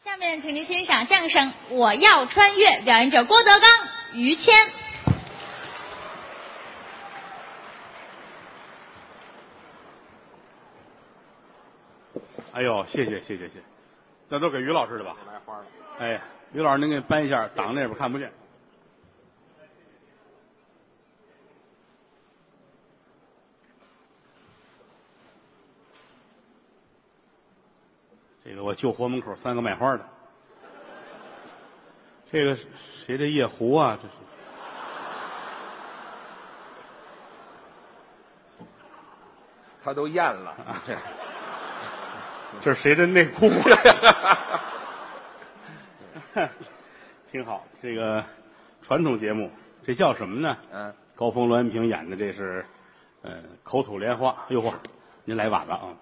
下面请您欣赏相声《我要穿越》，表演者郭德纲、于谦。 哎呦，谢谢，那都给于老师的吧？来花了。哎，于老师您给搬一下，挡那边看不见。这个我救活门口3个卖花的。这个谁的夜壶啊？这是。 他都咽了。 这是谁的内裤？挺好，这个传统节目，这叫什么呢？高峰、栾云平演的，这是口吐莲花。哎呦嚯，您来晚了啊！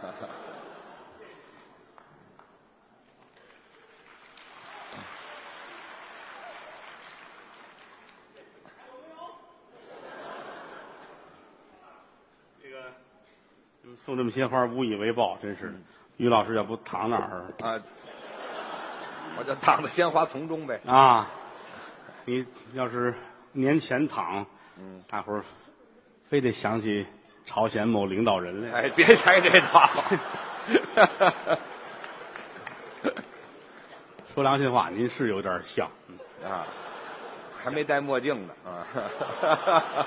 这个送这么些花，无以为报，真是的。于老师要不躺哪儿啊？我就躺在鲜花丛中呗。 啊，你要是年前躺，大伙儿非得想起朝鲜某领导人来。 哎，别开这套。 说良心话，您是有点像啊，还没戴墨镜呢啊。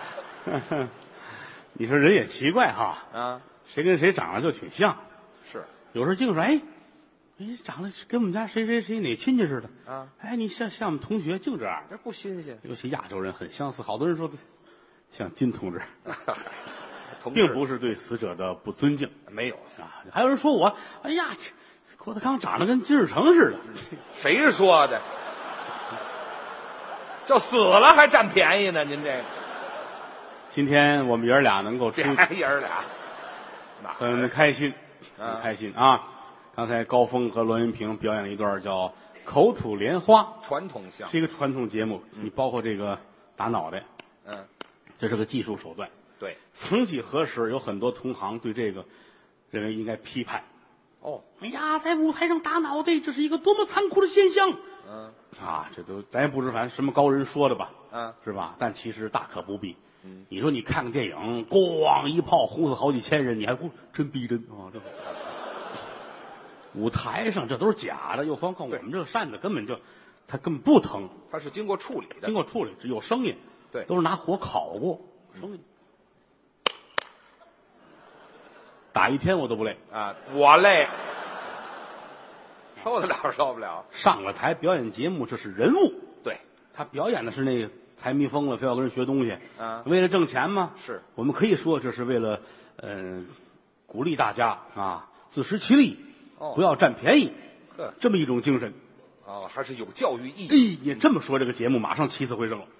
你说人也奇怪哈啊， 谁跟谁长得就挺像。 是， 有时候净说哎，长得跟我们家谁哪亲戚似的啊！ 哎，你像我们同学，净这样， 这不新鲜。 尤其亚洲人很相似，好多人说像金同志，并不是对死者的不尊敬， 没有啊。还有人说我，哎呀，这郭德纲长得跟金日成似的， 谁说的？就死了还占便宜呢？您这个， 今天我们爷儿俩能够出， 爷儿俩， 很开心。很开心啊！刚才高峰和栾云平表演了一段叫《口吐莲花》， 传统相声是一个传统节目。你包括这个打脑袋，这是个技术手段。 对， 曾几何时，有很多同行对这个认为应该批判。 哦， 哎呀，在舞台上打脑袋，这是一个多么残酷的现象！这都咱也不知反正什么高人说的吧？是吧？但其实大可不必。你说你看个电影，咣一炮轰死好几千人，你还真逼真啊！这舞台上这都是假的，又何况我们这个扇子根本它根本不疼， 它是经过处理的， 经过处理有声音， 对， 都是拿火烤过，声音打一天我都不累啊，我累，受得了受不了。 上了台表演节目，这是人物， 对， 他表演的是那个财迷疯了，非要跟人学东西为了挣钱吗？ 是我们可以说这是为了鼓励大家自食其力，不要占便宜，这么一种精神还是有教育意义。 你这么说，这个节目马上起死回生了。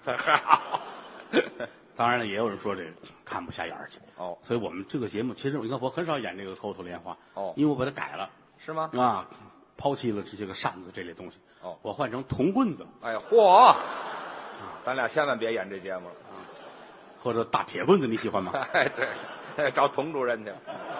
当然了，也有人说这个看不下眼去所以我们这个节目其实你看我很少演这个口吐莲花因为我把它改了， 是吗？ 抛弃了这些个扇子这类东西我换成铜棍子。 哎嚯！咱俩千万别演这节目了或者大铁棍子，你喜欢吗？ 哎，对，找童主任去。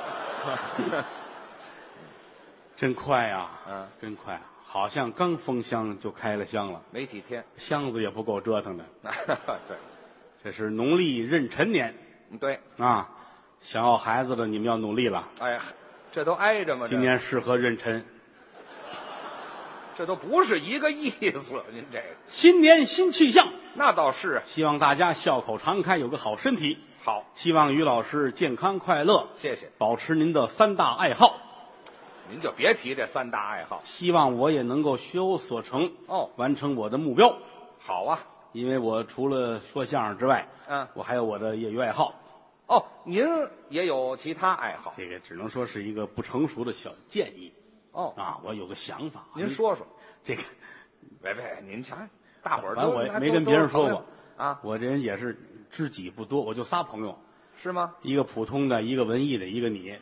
真快呀！真快，好像刚封箱就开了箱了， 没几天， 箱子也不够折腾的。 对， 这是农历壬辰年。 对想要孩子的你们要努力了。 哎，这都挨着吗？ 今年适合壬辰。 这都不是一个意思，您这个新年新气象， 那倒是。 希望大家笑口常开，有个好身体。 好， 希望于老师健康快乐。 谢谢。 保持您的3大爱好。 您就别提这3大爱好。 希望我也能够学有所成，完成我的目标。 好啊， 因为我除了说相声之外，我还有我的业余爱好。 您也有其他爱好？ 这个只能说是一个不成熟的小建议。我有个想法， 您说说。 这个， 别，您瞧，大伙儿反正我没跟别人说过我这人也是知己不多，我就仨朋友。 是吗？ 一个普通的，一个文艺的，一个你。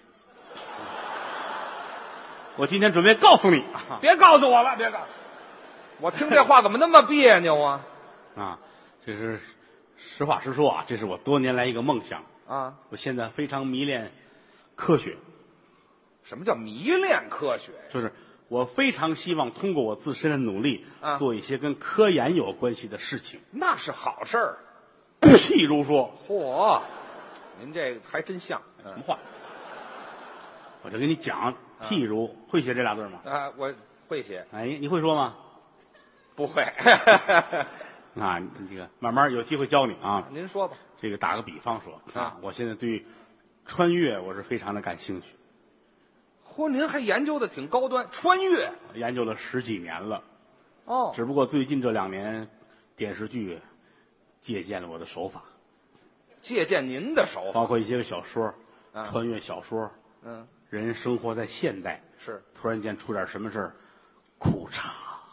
我今天准备告诉你， 别告诉我了，别告诉我听这话怎么那么别扭啊？ 这是实话实说这是我多年来一个梦想我现在非常迷恋科学。 什么叫迷恋科学？ 就是我非常希望通过我自身的努力，做一些跟科研有关系的事情。 那是好事儿。 譬如说， 嚯，您这个还真像。 什么话？我就跟你讲，譬如会写这俩字吗？ 啊，我会写。 哎，你会说吗？ 不会。 啊，这个慢慢有机会教你啊。 您说吧。 这个打个比方说啊，我现在对穿越我是非常的感兴趣。 嚯，您还研究的挺高端，穿越研究了10几年了。 哦， 只不过最近这2年，电视剧借鉴了我的手法， 借鉴您的手法， 包括一些个小说，穿越小说。人生活在现代， 是突然间出点什么事儿，裤衩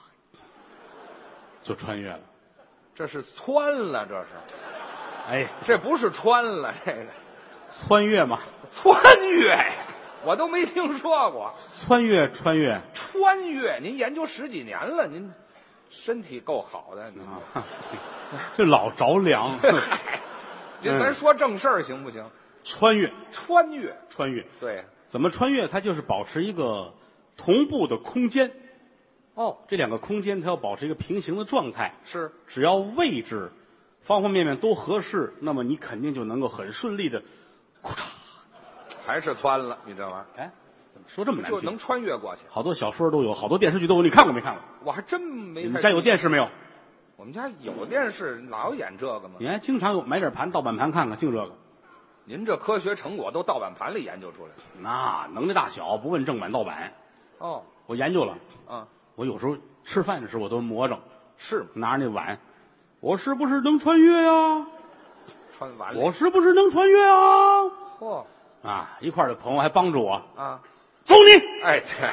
就穿越了。 这是穿了，这是。 哎， 这不是穿了，这个穿越嘛， 穿越呀，我都没听说过。 穿越， 您研究10几年了，您身体够好的， 这老着凉。 这咱说正事儿行不行？ 穿越， 对， 怎么穿越？它就是保持一个同步的空间。 哦， 这2个空间它要保持一个平行的状态。 是， 只要位置方方面面都合适，那么你肯定就能够很顺利的，裤衩， 还是穿了，你这玩意儿。 哎，怎么说这么难听？ 就能穿越过去。 好多小说都有，好多电视剧都有，你看过没看过？ 我还真没。 你们家有电视没有？ 我们家有电视，老演这个吗？ 你还经常有买点盘，盗版盘看看，净这个。 您这科学成果都盗版盘里研究出来的？ 那能耐大小不问正版盗版。 哦， 我研究了。我有时候吃饭的时候我都魔怔， 是吗？ 拿着那碗，我是不是能穿越呀？ 穿碗里， 我是不是能穿越啊？ 嚯！ 啊，一块儿的朋友还帮助我啊， 走你！ 哎，对。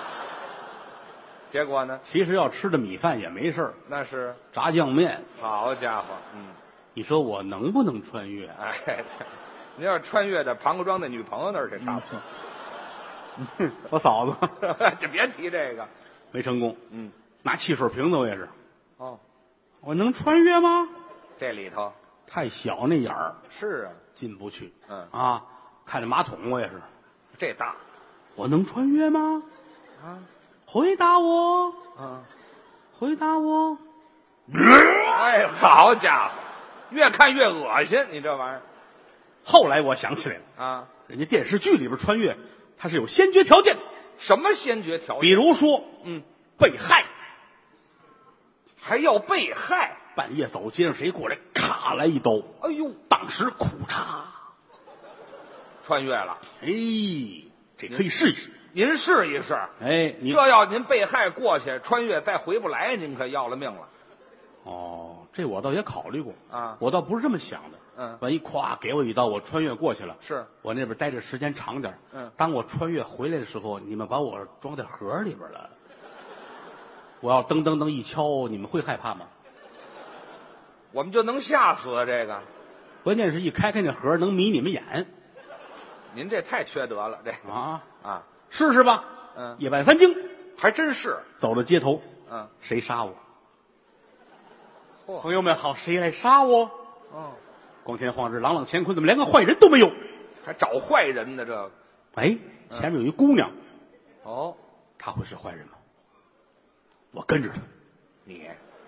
结果呢？ 其实要吃的米饭也没事儿， 那是炸酱面。 好家伙， 你说我能不能穿越？ 哎，对，您要穿越到庞各庄的女朋友那儿去，差不多。我嫂子， 就别提这个， 没成功。拿汽水瓶子我也是。 哦， 我能穿越吗？ 这里头太小那眼儿。 是啊， 进不去。看着马桶我也是。 这大， 我能穿越吗？回答我。回答我。 哎，好家伙，越看越恶心，你这玩意儿。 后来我想起来了人家电视剧里边穿越，它是有先决条件。 什么先决条件？ 比如说，被害， 还要被害。 半夜走街上，谁过来，咔来一刀， 哎呦， 当时裤衩穿越了。 哎，这可以试一试。 您试一试。 哎， 这要您被害过去，穿越再回不来，您可要了命了。 哦，这我倒也考虑过我倒不是这么想的。万一咵给我一刀，我穿越过去了， 是我那边待着时间长点。当我穿越回来的时候，你们把我装在盒里边了，我要噔噔噔一敲，你们会害怕吗？ 我们就能吓死这个。 关键是一开那盒能迷你们眼。 您这太缺德了，这试试吧。夜半3更， 还真是走到街头。谁杀我？朋友们好，谁来杀我？光天化日，朗朗乾坤，怎么连个坏人都没有？ 还找坏人呢？这个， 哎，前面有一姑娘。她会是坏人吗？我跟着她。 你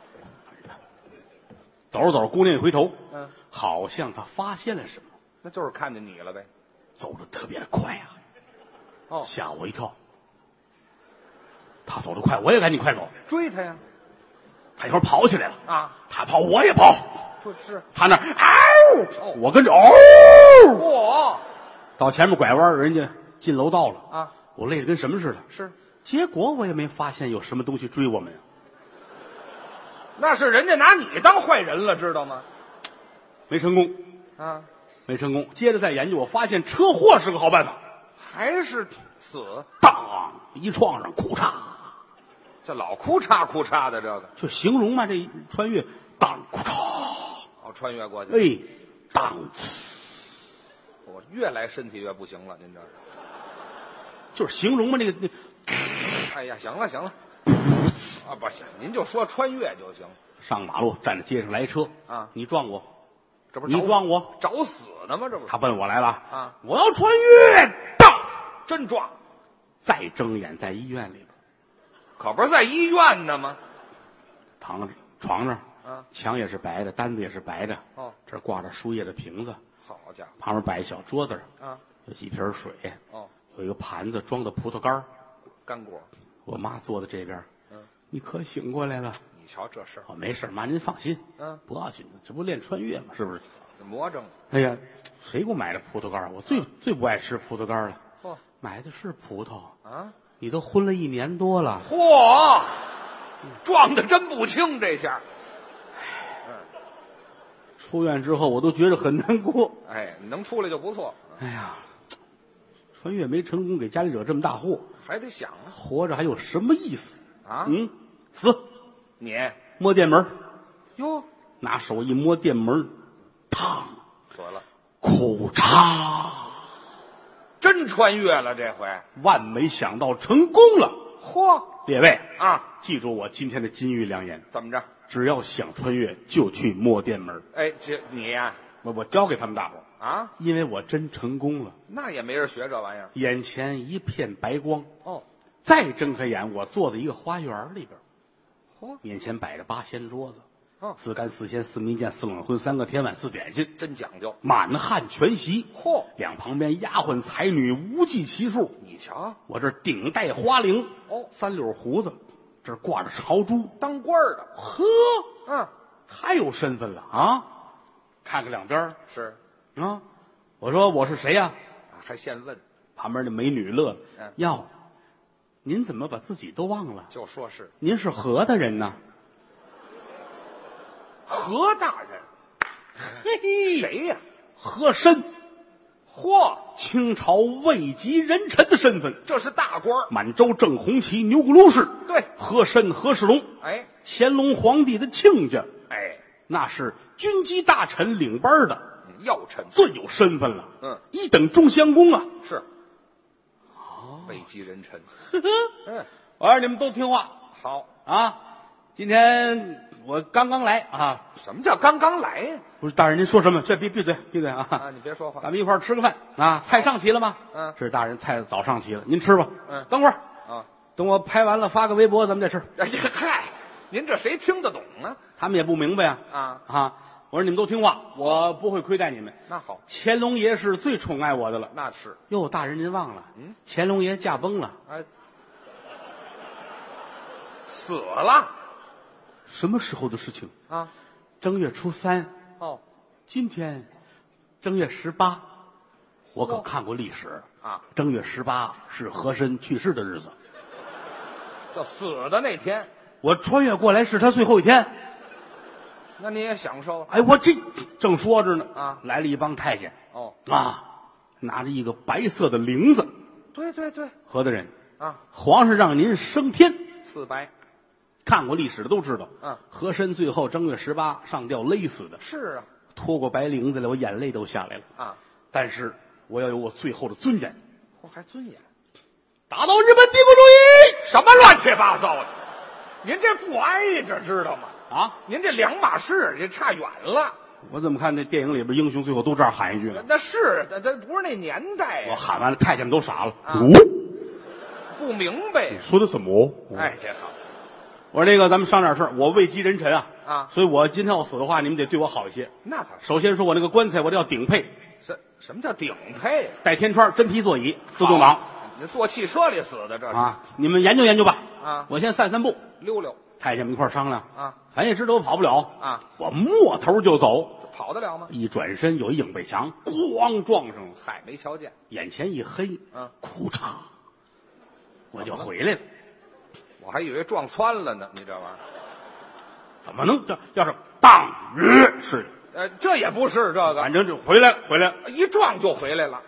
走着走着，姑娘一回头，好像她发现了什么。 那就是看见你了呗。 走得特别的快吓我一跳。她走得快，我也赶紧快走， 追她呀。 她一会儿跑起来了她跑我也跑。 是他那我跟着到前面拐弯，人家进楼道了我累得跟什么似的。 是， 结果我也没发现有什么东西追我们那是人家拿你当坏人了，知道吗？ 没成功没成功。接着再研究，我发现车祸是个好办法， 还是死。 当一撞上，裤衩， 这老哭嚓哭嚓的，这个就形容嘛，这穿越当裤衩。 穿越过去， 哎，当， 我越来身体越不行了，您这是， 就是形容嘛，那个， 哎呀，行了，不行，您就说穿越就行。 上马路，站在街上来车你撞我， 这不你撞我， 找死呢吗？这不是， 他奔我来了啊！ 我要穿越，当， 真撞。 再睁眼在医院里边， 可不是在医院呢吗？ 躺着床上，墙也是白的，单子也是白的。 哦， 这挂着输液的瓶子， 好家伙， 旁边摆一小桌子，有几瓶水，有一个盘子装的葡萄干干果。 我妈坐在这边，你可醒过来了。 你瞧这事儿， 没事，妈您放心，不要紧的，这不练穿越吗？是不是？ 魔怔。 哎呀，谁给我买的葡萄干？我最不爱吃葡萄干了。买的是葡萄啊！ 你都昏了1年多了。 嚯，撞得真不轻这下。 出院之后我都觉得很难过。 哎，你能出来就不错。 哎呀，穿越没成功，给家里惹这么大祸， 还得想啊， 活着还有什么意思啊？ 死！ 你摸电门， 哟， 拿手一摸电门，烫死了， 苦嚓！ 真穿越了这回， 万没想到成功了。 嚯！ 列位啊， 记住我今天的金玉良言， 怎么着？ 只要想穿越，就去摸电门。 哎，你呀， 我教给他们大伙啊， 因为我真成功了。 那也没人学这玩意儿。 眼前一片白光， 再睁开眼，我坐在一个花园里边，面前摆着8仙桌子，4干4鲜4蜜饯4冷荤3个甜碗4点心， 真讲究， 满汉全席。两旁边丫鬟才女无计其数。 你瞧， 我这顶戴花翎，3绺胡子，这挂着朝珠， 当官的。 呵，太有身份了啊！看看两边是啊，我说我是谁呀？ 还现问。 旁边那美女乐了，哟，您怎么把自己都忘了？ 就说是您是何的人呢？ 何大人？ 嘿嘿， 谁呀？ 和珅。 嚯， 清朝位极人臣的身份， 这是大官。 满洲正红旗牛骨卢氏， 对， 和珅和世龙， 哎， 乾隆皇帝的亲家， 哎， 那是军机大臣领班的要臣， 最有身份了。1等中乡公啊。 是，位极人臣。 我让你们都听话。 好啊，今天我刚刚来啊。 什么叫刚刚来呀？ 不是大人，您说什么？闭嘴啊！ 你别说话。 咱们一块儿吃个饭啊。菜上齐了吗？是大人，菜早上齐了，您吃吧。等会儿等我拍完了发个微博，咱们再吃。 哎呀，嗨，您这谁听得懂啊？ 他们也不明白呀。我说你们都听话，我不会亏待你们。 那好， 乾隆爷是最宠爱我的了。 那是。 哟，大人您忘了，乾隆爷驾崩了。 哎，死了？ 什么时候的事情啊？ 正月初3。今天正月18，我可看过历史啊。 正月18是和珅去世的日子， 就死的那天。 我穿越过来是他最后一天。 那你也享受？ 哎，我这正说着呢啊， 来了一帮太监。拿着一个白色的铃子。 对， 何大人啊， 皇上让您升天。 赐白。 看过历史的都知道，和珅最后正月18上吊勒死的。 是啊， 脱过白绫子来，我眼泪都下来了啊！ 但是我要有我最后的尊严。 还尊严？ 打倒日本帝国主义！ 什么乱七八糟的？您这不挨着知道吗？ 啊， 您这两码事，这差远了。 我怎么看那电影里边英雄最后都这样喊一句呢？ 那是，那不是那年代呀。 我喊完了，太监们都傻了。 不明白。 你说的什么？ 哎，这好。 我说那个，咱们商量点事，我位极人臣啊， 所以我今天要死的话，你们得对我好一些。 那他首先说我那个棺材，我得要顶配。 什么叫顶配？ 带天窗，真皮座椅，自动挡。 你坐汽车里死的这是啊？你们研究研究吧。 我先散步， 溜溜。 太监们一块商量啊。 咱也知道我跑不了啊， 我摸头就走， 跑得了吗？ 一转身有一影背墙，咣撞上了。 嗨，没瞧见， 眼前一黑，哭嚓，我就回来了。 我还以为撞穿了呢，你这玩意儿怎么能这要是当是？ 这也不是这个， 反正就回来了， 一撞就回来了。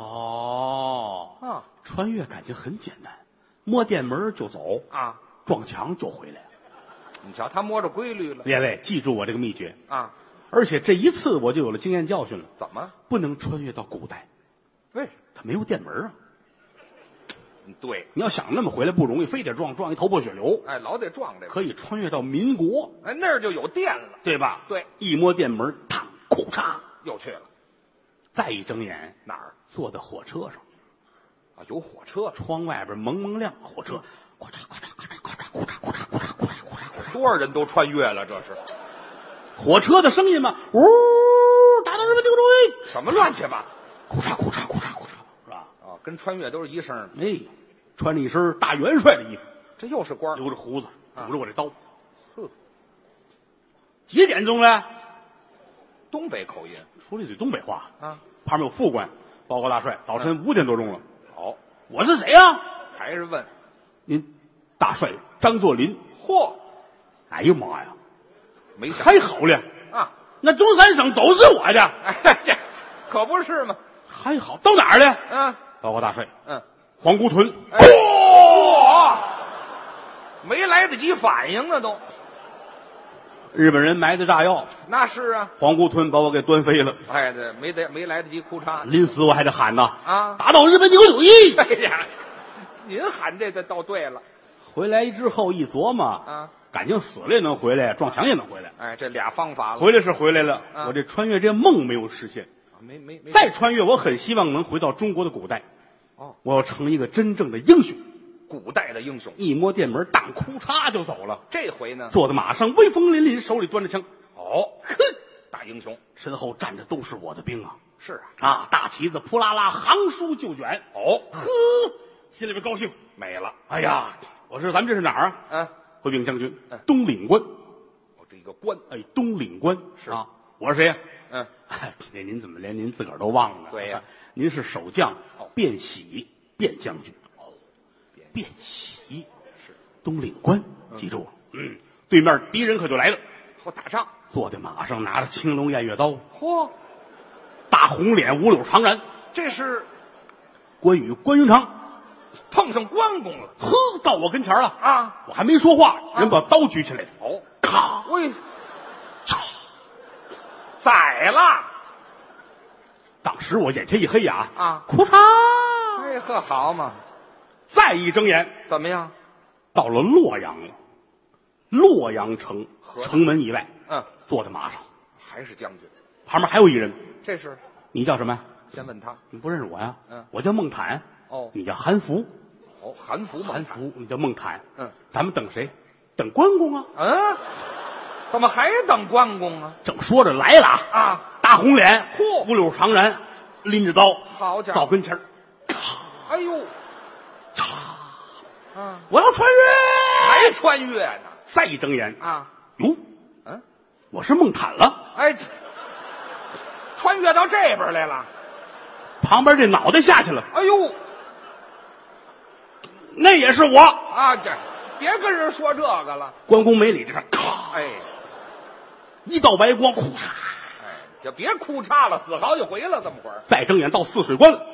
穿越感情很简单，摸电门就走啊， 撞墙就回来了。 你瞧，他摸着规律了。 列位，记住我这个秘诀啊！ 而且这一次我就有了经验教训了。 怎么？ 不能穿越到古代？ 为什么？ 他没有电门啊。 对， 你要想那么回来不容易，非得撞一头破血流。 哎，老得撞这个。 可以穿越到民国， 哎，那儿就有电了， 对吧？ 对， 一摸电门，嘡，裤嚓， 又去了。 再一睁眼， 哪儿？ 坐在火车上。 有火车， 窗外边蒙蒙亮，火车咔嚓咔嚓咔嚓咔嚓， 多少人都穿越了，这是火车的声音嘛，呜，打到日本帝国主义， 什么乱七八， 哭嚓哭嚓哭嚓哭嚓，是吧？ 啊，跟穿越都是一声。 哎，穿着一身大元帅的衣服， 这又是官， 留着胡子，拄着我这刀。 呵， 几点钟了？ 东北口音， 说了一嘴东北话啊。 旁边有副官，报告大帅，早晨5点多钟了。 好， 我是谁呀？ 还是问您大帅张作霖。 嚯， 哎呦妈呀， 没想还好了啊， 那中山省都是我的。 哎呀，可不是吗？ 还好，到哪儿了？ 嗯， 报告大帅， 皇姑屯。 嚯，没来得及反应啊，都。 日本人埋的炸药， 那是啊， 皇姑屯把我给端飞了。 哎，对，没来得及哭嚓。 临死我还得喊呐啊， 打倒日本帝国主义！ 哎呀，您喊这个倒对了。 回来之后一琢磨啊， 感情死了也能回来，撞墙也能回来。 哎，这俩方法了。 回来是回来了，我这穿越这梦没有实现。 没再穿越，我很希望能回到中国的古代。 哦， 我要成一个真正的英雄。 古代的英雄， 一摸电门，当哭嚓就走了。 这回呢， 坐在马上，威风凛凛，手里端着枪。 哦， 哼， 大英雄， 身后站着都是我的兵啊！ 是啊， 啊，大旗子扑啦啦，行书就卷。 哦， 呵，心里边高兴。 没了。 哎呀，我说咱们这是哪儿啊？回禀将军，东岭关。 我这一个关， 哎，东岭关是啊。我是谁呀？ 这您怎么连您自个儿都忘了？ 对呀， 您是守将卞喜，卞将军。卞喜是东岭关，记住了。对面敌人可就来了， 好打仗。 坐在马上，拿着青龙偃月刀， 嚯， 大红脸，五柳长髯。 这是关羽关云长碰上关公了。 呵，到我跟前了啊！ 我还没说话，人把刀举起来了。 哦， 咔， 喂，宰了！ 当时我眼前一黑呀， 哭嚓！ 哎呵，好嘛！ 再一睁眼， 怎么样？ 到了洛阳了。洛阳城城门以外，坐在马上， 还是将军。 旁边还有一人， 这是你叫什么？ 先问他， 你不认识我呀？我叫孟坦。 哦， 你叫韩福。 哦，韩福， 韩福，你叫孟坦。咱们等谁？等关公啊。 怎么还等关公啊？ 正说着来了啊！ 大红脸， 嚯， 五柳长髯，拎着刀， 好家伙， 到跟前儿， 哎呦， 嚓！我要穿越， 还穿越呢！ 再一睁眼哟， 我是孟坦了。 哎，穿越到这边来了， 旁边这脑袋下去了。 哎呦， 那也是我啊！这别跟人说这个了。 关公没理这，咔！ 哎， 一道白光，呼嚓！ 哎，就别哭嚓了，死好几回了，这么会儿。 再睁眼到泗水关了。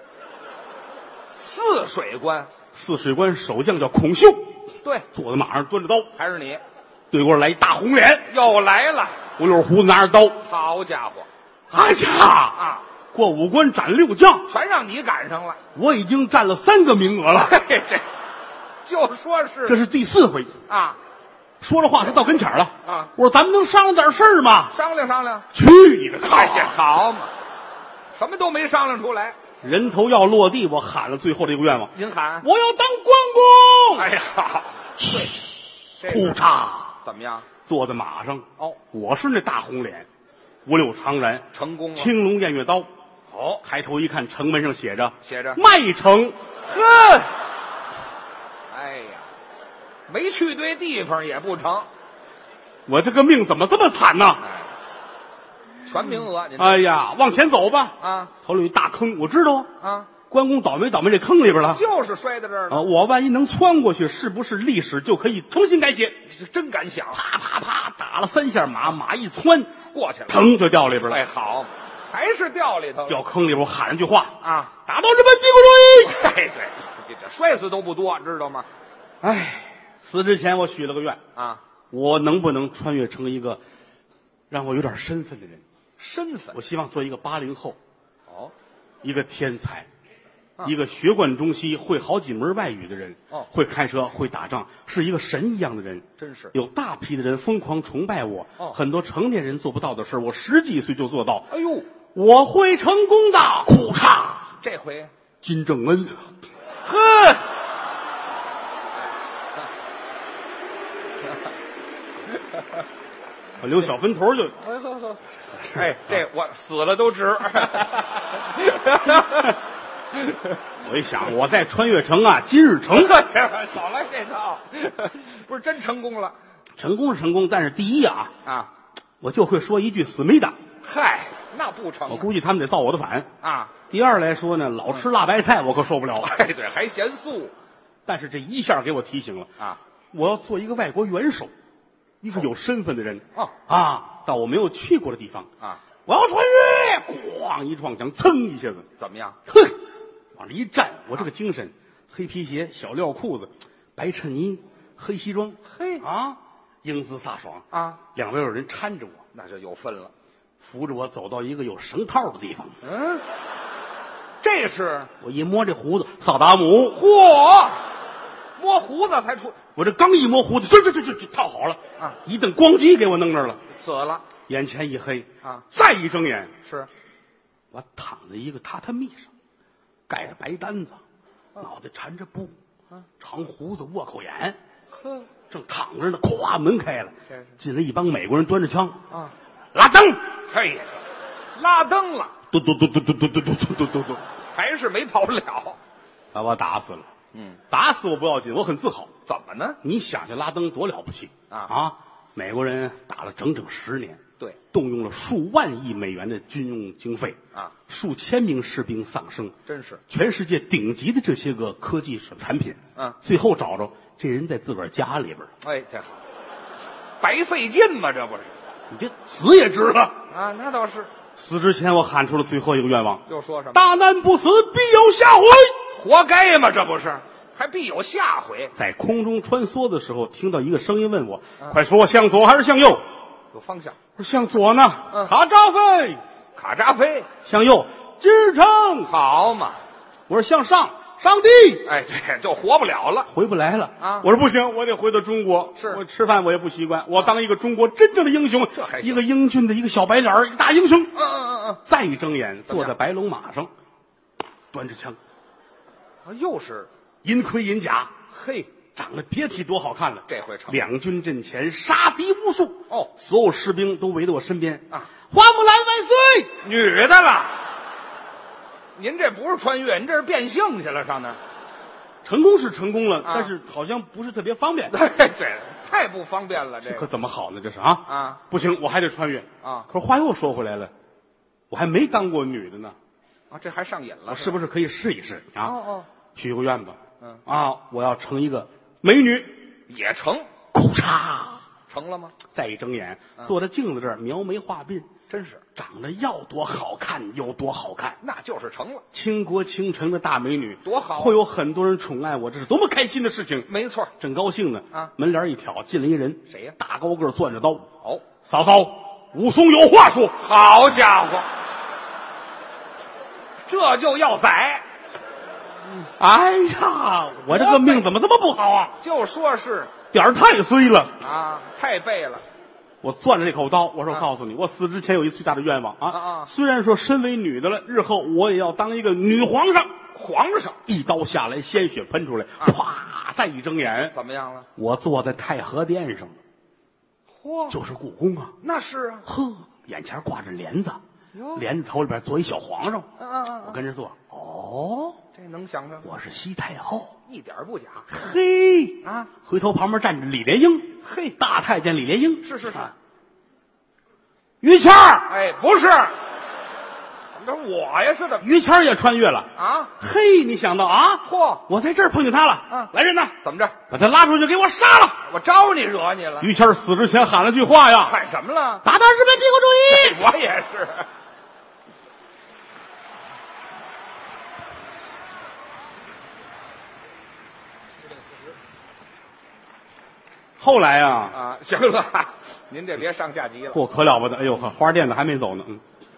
泗水关， 泗水关守将叫孔秀。 对， 坐在马上端着刀， 还是你。 对过来一大红脸， 又来了， 五柳胡子拿着刀。 好家伙！ 哎呀过5关斩6将， 全让你赶上了。 我已经占了3个名额了。 这就说是这是第4回啊。 说着话，他到跟前了我说：“咱们能商量点事儿吗？” 商量商量。 去你的！ 哎呀，好嘛，什么都没商量出来。 人头要落地，我喊了最后的一个愿望。 您喊？ 我要当关公！ 哎呀， 呼嚓！ 怎么样？ 坐在马上我是那大红脸，五柳长髯， 成功了。 青龙偃月刀。抬头一看，城门上写着麦城。 呵，哎呀，没去对地方也不成。 我这个命怎么这么惨呢？ 全名额。 哎呀，往前走吧。头里有大坑，我知道关公倒霉这坑里边了， 就是摔在这儿了。 我万一能窜过去，是不是历史就可以重新改写？ 真敢想！ 啪啪啪，打了3下马，马一窜过去了， 腾就掉里边了。 哎，好，还是掉里头。 掉坑里边，我喊了句话打倒日本帝国主义！ 哎，对，这摔死都不多，知道吗？ 哎，死之前我许了个愿我能不能穿越成一个让我有点身份的人？ 身份？ 我希望做一个80后，一个天才。一个学贯中西，会好几门外语的人，会开车，会打仗，是一个神一样的人。 真是有大批的人疯狂崇拜我，很多成年人做不到的事，我10几岁就做到。 哎呦， 我会成功的！哭嚓！ 这回金正恩， 呵， 我留小分头就。 哎，这我死了都值。 我一想，我在穿越城啊，今日成。 少来这套，不是真成功了。 成功是成功，但是第一啊，我就会说一句思密达。 嗨，那不成。 我估计他们得造我的反啊。 第二来说呢，老吃辣白菜我可受不了。 哎，对，还嫌素。 但是这一下给我提醒了啊，我要做一个外国元首，一个有身份的人到我没有去过的地方啊，我要穿越，咣一撞墙，噌一下子， 怎么样？ 哼，往这一站，我这个精神，黑皮鞋、小料裤子、白衬衣、黑西装， 嘿啊，英姿飒爽啊， 两边有人搀着我， 那就有分了， 扶着我走到一个有绳套的地方。 嗯，这是我一摸这胡子，萨达姆， 嚯！摸胡子才出， 我这刚一摸胡子，这套好了啊！一顿咣叽给我弄那儿了， 死了， 眼前一黑啊！ 再一睁眼， 是我躺在一个榻榻米上，盖着白单子，脑袋缠着布，长胡子，倭寇眼，正躺着呢，咵门开了，进来一帮美国人端着枪啊，拉登， 嘿，拉登了， 嘟嘟嘟嘟嘟嘟嘟嘟嘟嘟嘟， 还是没跑了， 把我打死了。打死我不要紧，我很自豪。 怎么呢？ 你想想拉登多了不起啊！美国人打了整整10年， 对， 动用了数万亿美元的军用经费啊，数千名士兵丧生， 真是全世界顶级的这些个科技产品，最后找着这人在自个儿家里边。 哎，这好，白费劲嘛，这不是？ 你这死也值了啊！那倒是。 死之前，我喊出了最后一个愿望， 又说什么？ 大难不死，必有下回。 活该嘛，这不是？还必有下回。 在空中穿梭的时候，听到一个声音问我：“快说，向左还是向右？” 有方向。 我说向左呢，卡扎菲。 卡扎菲。 向右，支撑。 好嘛。 我说向上，上帝。 哎，对，就活不了了， 回不来了啊！我说不行，我得回到中国。 是我吃饭我也不习惯，我当一个中国真正的英雄， 这还一个英俊的一个小白脸，一个大英雄。再一睁眼，坐在白龙马上，端着枪。 又是银盔银甲， 嘿， 长得别提多好看了。 这回成两军阵前，杀敌无数。 哦， 所有士兵都围在我身边啊！花木兰万岁！ 女的了，您这不是穿越，您这是变性去了，上那儿。 成功是成功了，但是好像不是特别方便。 这太不方便了，这可怎么好呢？这是啊，不行，我还得穿越啊。 可是话又说回来了，我还没当过女的呢。 啊，这还上瘾了， 我是不是可以试一试啊？许个愿吧。我要成一个美女， 也成。 裤衩成了吗？ 再一睁眼，坐在镜子这儿描眉画鬓， 真是长得要多好看有多好看， 那就是成了。 倾国倾城的大美女， 多好！ 会有很多人宠爱我，这是多么开心的事情！ 没错， 正高兴呢门帘一挑，进来一人， 谁呀？ 大高个攥着刀。 哦， 嫂嫂，武松有话说。 好家伙！这就要宰！ 哎呀，我这个命怎么这么不好啊？ 就说是点儿太衰了啊，太背了。 我攥着这口刀，我说告诉你，我死之前有一最大的愿望啊！虽然说身为女的了，日后我也要当一个女皇上。 皇上一刀下来，鲜血喷出来，啪！再一睁眼， 怎么样了？ 我坐在太和殿上， 嚯， 就是故宫啊！ 那是啊， 呵，眼前挂着帘子，帘子头里边坐一小皇上，我跟着坐。哦， 这能想着？ 我是西太后， 一点不假。 嘿啊，回头旁边站着李莲英， 嘿， 大太监李莲英， 是。 于谦儿， 哎，不是，那我呀是的。 于谦儿也穿越了啊！ 嘿，你想到啊？ 嚯， 我在这儿碰见他了。来人呐！ 怎么着？ 把他拉出去，给我杀了！ 我招你惹你了？ 于谦儿死之前喊了句话呀， 喊什么了？ 打倒日本帝国主义！ 我也是。 后来啊， 行了，您这别上下级了。 嚯，可了不得！哎呦，花店的还没走呢。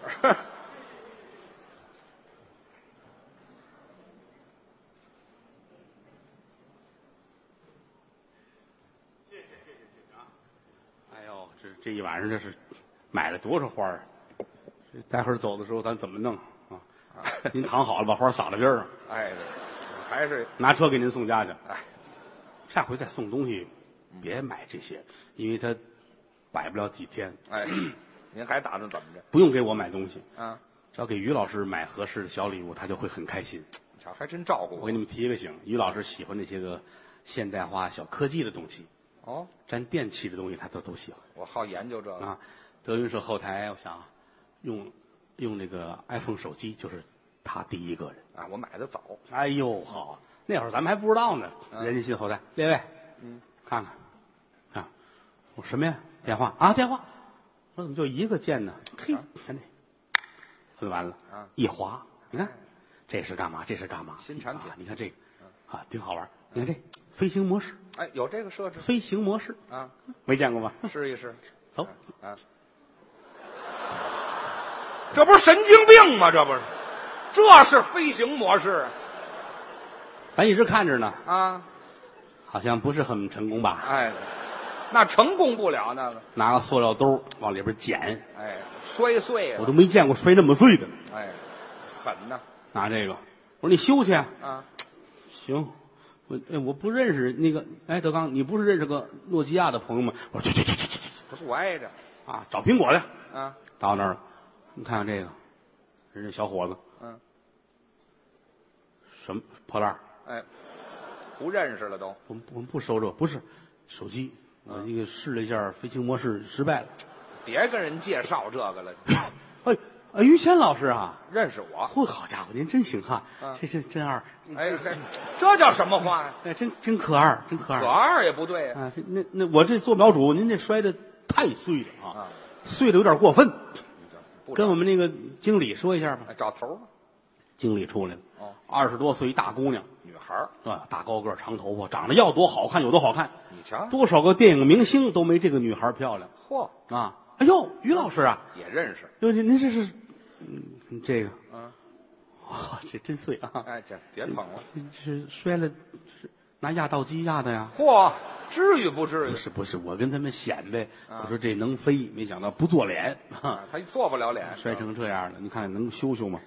谢谢啊！哎呦，这一晚上这是买了多少花啊！待会儿走的时候咱怎么弄啊？您躺好了，把花撒到边上。 哎，还是拿车给您送家去。 哎， 下回再送东西，别买这些，因为它摆不了几天。 哎，您还打算怎么着？ 不用给我买东西， 啊， 只要给于老师买合适的小礼物，他就会很开心。 瞧，还真照顾我给你们提个醒，于老师喜欢那些个现代化小科技的东西， 哦， 沾电器的东西他都喜欢我好研究这个啊。德云社后台，我想啊用那个 iPhone 手机，就是他第一个人。 啊，我买的早。 哎呦，好，那会儿咱们还不知道呢。人家信后台，列位，看看，啊，我什么呀？电话啊，电话。我怎么就一个键呢？嘿，看这，摁完了啊， 一划，你看，这是干嘛？这是干嘛？ 新产品啊，你看这个，啊，挺好玩。你看这飞行模式， 哎，有这个设置飞行模式啊？ 没见过吧？ 试一试。 走， 啊，这不是神经病吗？这不是，这是飞行模式咱一直看着呢， 啊！ 好像不是很成功吧？ 哎，那成功不了那个。 拿个塑料兜往里边捡， 哎，摔碎了。 我都没见过摔那么碎的。 哎，狠呐！ 拿这个，我说你修去啊， 行，我不认识那个，哎，德刚，你不是认识个诺基亚的朋友吗？我说去， 这不挨着啊，找苹果去。 啊？ 到那儿了，你看看这个，人家小伙子，什么破烂儿？ 哎，不认识了都。 我们不收这，不是手机，我这个试了一下飞行模式失败了。 别跟人介绍这个了， 于谦老师啊， 认识我。 嚯，好家伙，您真行哈，这真二， 哎，这叫什么话呀？ 哎，真可二，真可二。 可二也不对呀。 啊，那我这做苗主，您这摔的太碎了啊，碎的有点过分。跟我们那个经理说一下吧。 找头吧。 经理出来了，20多岁一大姑娘， 女孩儿啊，大高个儿长头发，长得要多好看有多好看。 你瞧， 多少个电影明星都没这个女孩漂亮。 嚯啊！哎呦，于老师啊， 也认识。 哟，您这是，这个，哇，这真碎啊！ 哎，这别捧了， 这是摔了，是拿压道机压的呀？ 嚯，至于不至于？ 不是，我跟他们显摆，我说这能飞，没想到不做脸， 他做不了脸， 摔成这样了，你看能修吗？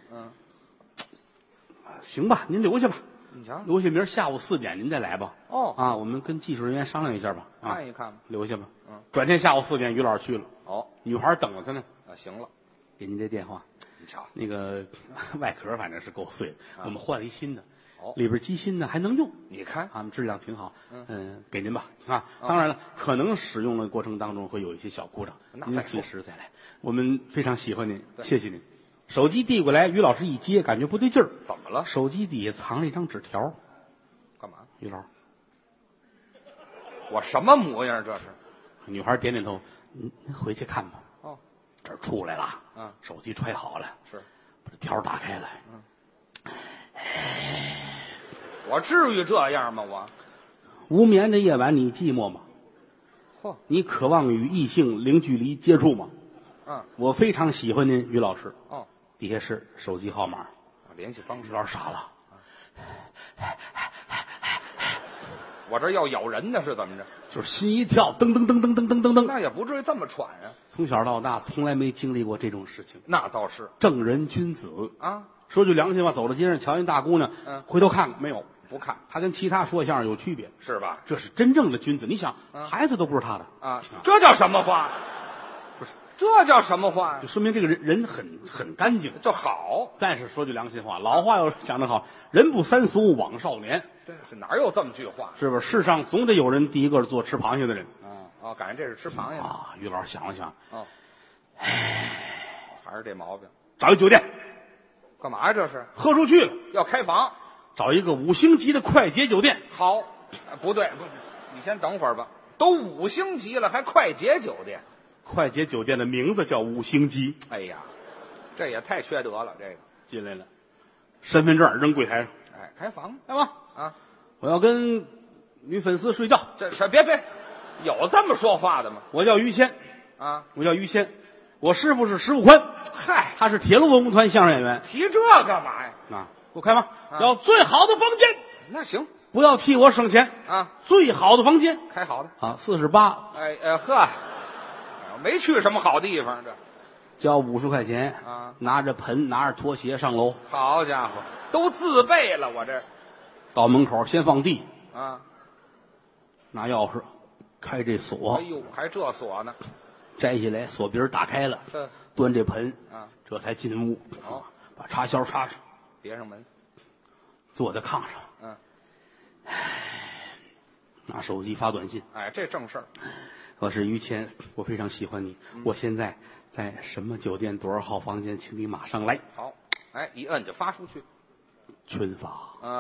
行吧，您留下吧。 你瞧， 留下明儿下午4点您再来吧。 哦啊，我们跟技术人员商量一下吧。 看一看吧， 留下吧。转天下午4点，于老师去了。 哦， 女孩等着他呢。 行了， 给您这电话。 你瞧， 那个外壳反正是够碎的，我们换了一新的。 哦， 里边机芯呢还能用。 你看， 质量挺好。给您吧。啊，当然了，可能使用的过程当中会有一些小故障，您随时再来。我们非常喜欢您，谢谢您。手机递过来，于老师一接，感觉不对劲儿。 怎么了？ 手机底下藏了一张纸条。 干嘛？ 于老师， 我什么模样？这是？ 女孩点点头。您回去看吧。 哦， 这儿出来了。手机揣好了。 是， 把这条打开了。 我至于这样吗？我无眠的夜晚，你寂寞吗？ 嚯， 你渴望与异性零距离接触吗？我非常喜欢您，于老师。 哦， 底下是手机号码， 联系方式。 于老师傻了。 我这要咬人呢，是怎么着？ 就是心一跳，噔噔噔噔噔噔噔噔。 那也不至于这么喘啊。 从小到大，从来没经历过这种事情。 那倒是。 正人君子啊， 说句良心话，走到街上瞧见大姑娘，回头看看没有？ 不看， 他跟其他说相声有区别， 是吧？ 这是真正的君子。你想，孩子都不是他的啊，这叫什么话？不是，这叫什么话呀？ 就说明这个人很干净， 就好。 但是说句良心话，老话要讲得好，人不三俗枉少年。 对，哪有这么句话？ 是不是？世上总得有人第一个做吃螃蟹的人。 哦，感觉这是吃螃蟹的啊。于老师想了想， 还是这毛病。 找一酒店， 干嘛呀？这是喝出去了， 要开房， 找一个5星级的快捷酒店。 好，不对，你先等会儿吧。都5星级了，还快捷酒店？ 快捷酒店的名字叫5星级。 哎呀，这也太缺德了。这个进来了，身份证扔柜台上。 哎，开房干嘛啊？ 我要跟女粉丝睡觉。 这是别，有这么说话的吗？ 我叫于谦啊， 我叫于谦，我师傅是石富宽。 嗨， 他是铁路文工团相声演员。 提这干嘛呀？ 啊，给我开房，要最好的房间。 那行， 不要替我省钱啊， 最好的房间， 开好的啊，48。 呵，没去什么好地方，这交50块钱啊， 拿着盆，拿着拖鞋上楼。 好家伙，都自备了，我这到门口先放地啊， 拿钥匙开这锁。 哎呦，还这锁呢？ 摘下来，锁鼻打开了，端这盆，这才进屋，把插销插上， 别上门， 坐在炕上，拿手机发短信， 哎，这正事儿。 我是于谦，我非常喜欢你，我现在在什么酒店多少号房间，请你马上来。 好，哎，一摁就发出去， 群发。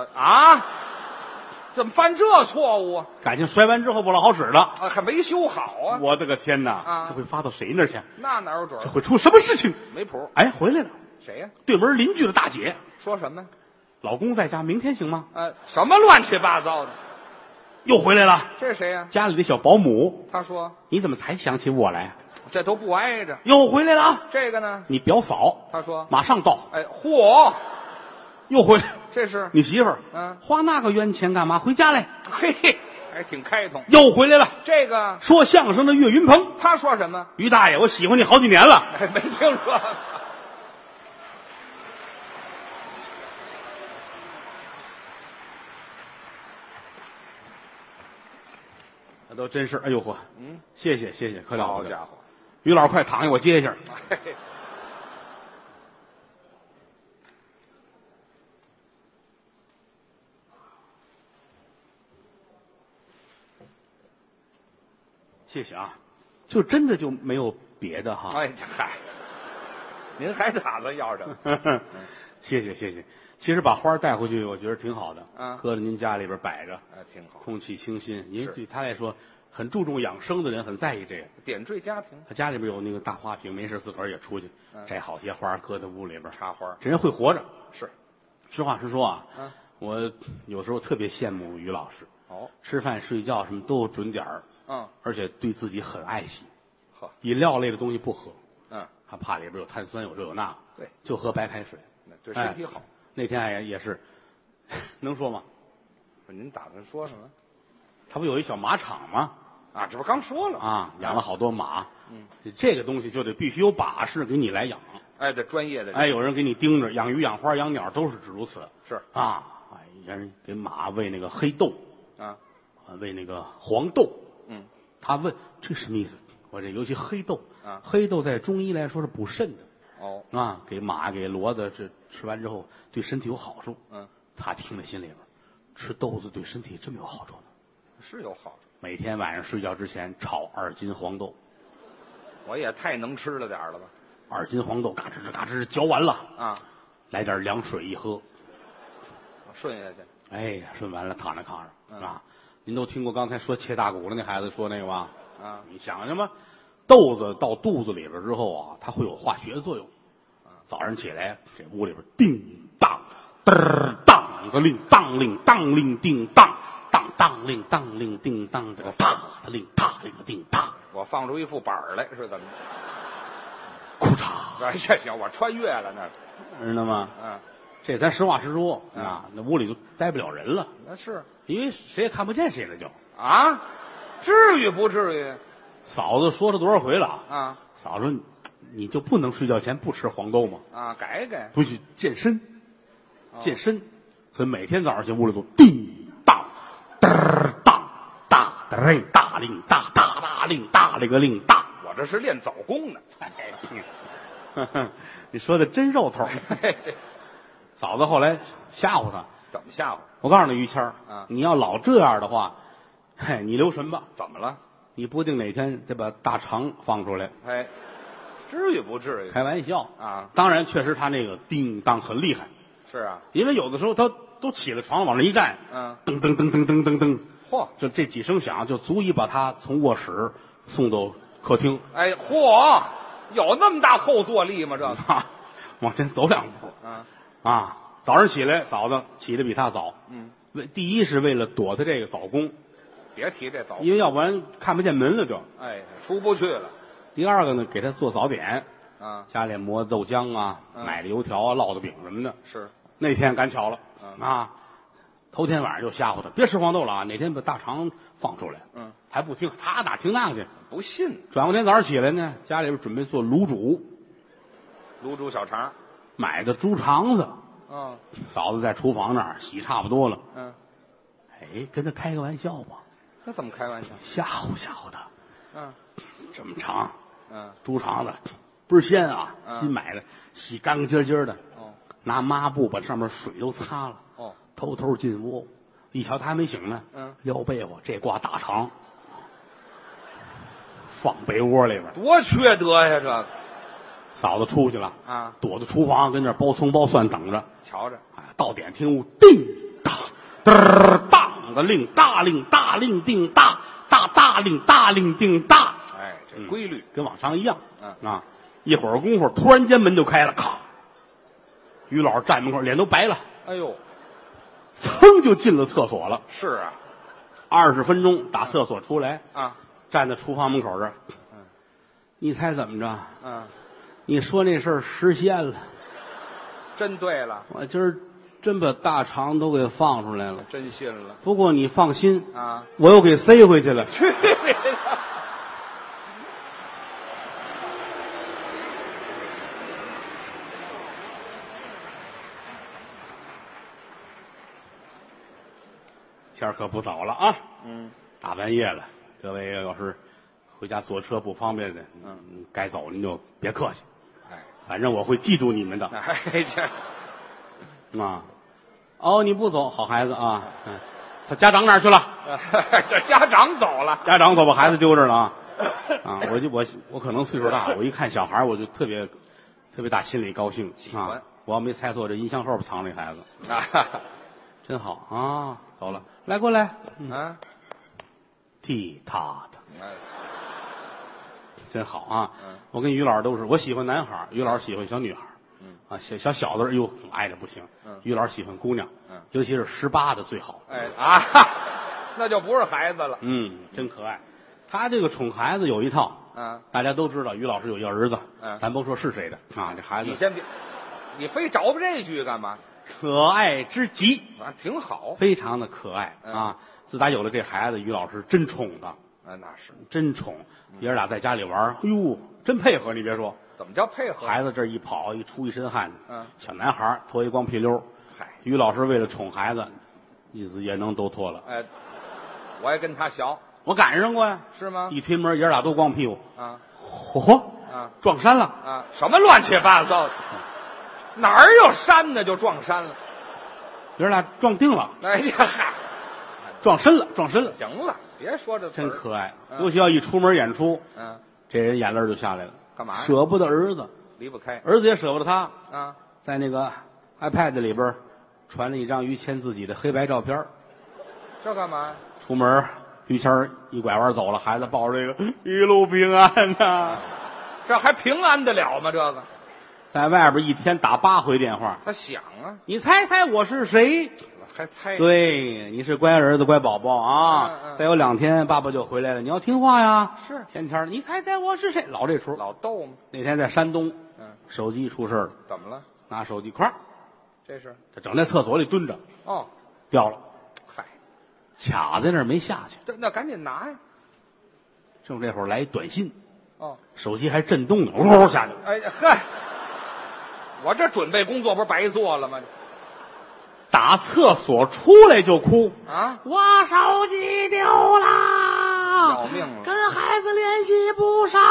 怎么犯这错误啊？ 感情摔完之后不老好使了， 还没修好啊！ 我的个天哪！这会发到谁那儿去？ 那哪有准？ 这会出什么事情？ 没谱。 哎，回来了。 谁呀？ 对门邻居的大姐。 说什么？ 老公在家，明天行吗？ 什么乱七八糟的？ 又回来了。 这是谁呀？ 家里的小保姆。 他说：“ 你怎么才想起我来？ 这都不挨着。” 又回来了。 这个呢？ 你表嫂。 他说：“ 马上到。” 哎，嚯！ 又回来。 这是你媳妇儿。花那个冤钱干嘛？回家来。 嘿，还挺开通。 又回来了。 这个说相声的岳云鹏。 他说什么？ 于大爷，我喜欢你好几年了。 哎，没听说。 那都真是，哎呦嚯！谢谢谢谢，可了不得。 好家伙， 于老师快躺下，我接一下。谢谢啊，就真的就没有别的哈。 哎，这嗨，您还打算要什么？ 谢谢谢谢。其实把花带回去，我觉得挺好的。搁在您家里边摆着， 挺好， 空气清新。您对他来说很注重养生的人，很在意这个， 点缀家庭。 他家里边有那个大花瓶，没事自个儿也出去摘好些花，搁在屋里边插花。 这人会活着。 是， 实话实说啊，我有时候特别羡慕于老师。吃饭睡觉什么都有准点儿。而且对自己很爱惜。饮料类的东西不喝。他怕里边有碳酸，有这有那。 对， 就喝白开水， 对身体好。 那天也是，能说吗？ 您打算说什么？ 他不有一小马场吗？ 这不刚说了养了好多马。这个东西就得必须有把式给你来养。 哎，得专业的。 哎，有人给你盯着，养鱼、养花、养鸟都是如此。 是人给马喂那个黑豆，喂那个黄豆。他问这什么意思？我这尤其黑豆，黑豆在中医来说是补肾的。给马给骡子这吃完之后对身体有好处。他听在心里边，吃豆子对身体这么有好处呢？ 是有好处。 每天晚上睡觉之前炒2斤黄豆。 我也太能吃了点了吧 ？2斤黄豆，嘎吱嘎吱嚼完了来点凉水一喝， 顺下去。 哎呀，顺完了躺在炕上您都听过刚才说切大骨了那孩子说那个吧？你想什么？豆子到肚子里边之后它会有化学作用。早上起来，这屋里边叮当，嘚儿当个令当令当令叮当，当当令当令叮当，这个大的令大令个叮当。 我放出一副板来是怎么？ 裤衩。 这行，我穿越了那， 知道吗？这咱实话实说那屋里就待不了人了。 那是因为谁也看不见谁了，就至于不至于？ 嫂子说了多少回了嫂子说你就不能睡觉前不吃黄豆吗？ 改改， 不许健身，健身，所以每天早上进屋里都叮当，嘚儿当，大的令大令大大大令大令个令大。 我这是练早功呢。 你说的真肉头。嫂子后来吓唬他。 怎么吓唬？ 我告诉你于谦儿你要老这样的话，你留神吧。 怎么了？ 你不定哪天得把大肠放出来。 至于不至于？ 开玩笑当然确实他那个叮当很厉害。 是因为有的时候他都起了床往那一站，噔噔噔噔噔噔噔， 嚯， 就这几声响就足以把他从卧室送到客厅。 嚯，有那么大后坐力吗？这个往前走2步。早上起来，嫂子起得比他早。第一是为了躲他这个早功。 别提这早功， 因为要不然看不见门了就。 出不去了。 第二个呢，给他做早点。家里磨豆浆买的油条烙的饼什么的。 是。 那天赶巧了头天晚上就吓唬他，别吃黄豆了哪天把大肠放出来。还不听，他哪听那个去？ 不信。 转过天早上起来呢，家里边准备做卤煮小肠， 买的猪肠子。嫂子在厨房那儿洗差不多了。跟他开个玩笑吧。 那怎么开玩笑？ 吓唬他。这么长， 猪肠子倍儿鲜啊，新买的，洗干干净净的，拿抹布把上面水都擦了，偷偷进屋，一瞧他还没醒呢，腰被窝这挂大肠，放被窝里边， 多缺德呀！这个嫂子出去了啊， 躲在厨房跟那剥葱剥蒜等着， 瞧着， 哎，到点听屋，叮当，嘚儿当的令大令大令定大大大令大令定大， 哎，这规律跟往常一样，一会儿功夫，突然间门就开了，咔，于老师站门口，脸都白了， 哎呦， 噌就进了厕所了。 是啊 ，20分钟打厕所出来， 啊， 站在厨房门口这儿，你猜怎么着？ 嗯， 你说那事儿实现了， 真对了， 我今儿真把大肠都给放出来了。 真信了不过你放心啊， 我又给塞回去了。 去你的！ 天儿可不早了啊，大半夜了，各位要是回家坐车不方便的，该走您就别客气， 哎， 反正我会记住你们的哎，这啊。哦，你不走，好孩子啊，他家长哪儿去了？ 这家长走了， 家长走，把孩子丢这儿了啊！啊，我可能岁数大，我一看小孩我就特别大心里高兴， 喜欢。 我要没猜错，这音箱后边藏着一孩子， 啊， 真好啊！走了，来过来，踢踏的，真好啊！我跟于老师都是，我喜欢男孩，于老师喜欢小女孩，啊，小子，哎呦，爱的不行。于老师喜欢姑娘，尤其是18的最好。 哎啊，那就不是孩子了。 真可爱。他这个宠孩子有一套，大家都知道，于老师有一个儿子，咱甭说是谁的啊，这孩子你先别，你非找这句干嘛？ 可爱之极啊，挺好， 非常的可爱啊。自打有了这孩子，于老师真宠他， 那是真宠。爷儿俩在家里玩，哎呦，真配合。你别说， 怎么叫配合？ 孩子这一跑，一出一身汗，小男孩脱一光屁溜， 嗨， 于老师为了宠孩子，意思也能都脱了。 哎，我也跟他学， 我赶上过呀， 是吗？ 一推门，爷儿俩都光屁股啊， 嚯，撞山了啊！什么乱七八糟的？哪儿有山呢？就撞山了， 爷儿俩撞定了。 哎呀嗨， 撞深了，撞深了。 行了，别说这真可爱。尤其要一出门演出，这人眼泪就下来了。 干嘛呀？ 舍不得儿子， 离不开。 儿子也舍不得他啊， 在那个 iPad 里边传了一张于谦自己的黑白照片。 这干嘛呀？ 出门，于谦一拐弯走了，孩子抱着这个一路平安呐。 这还平安得了吗？这个在外边一天打8回电话。 他想啊， 你猜猜我是谁？ 还猜？ 对，你是乖儿子、乖宝宝啊！再有2天，爸爸就回来了，你要听话呀。 是， 天天你猜猜我是谁？老这出， 老逗嘛。 那天在山东，手机出事了。 怎么了？ 拿手机，哐！ 这是他整在厕所里蹲着，掉了。 嗨， 卡在那儿没下去。 那赶紧拿呀！ 正这会儿来一短信，手机还震动呢，呜下去了。 哎呀嗨，我这准备工作不是白做了吗？ 打厕所出来就哭啊！ 我手机丢啦， 要命了， 跟孩子联系不上，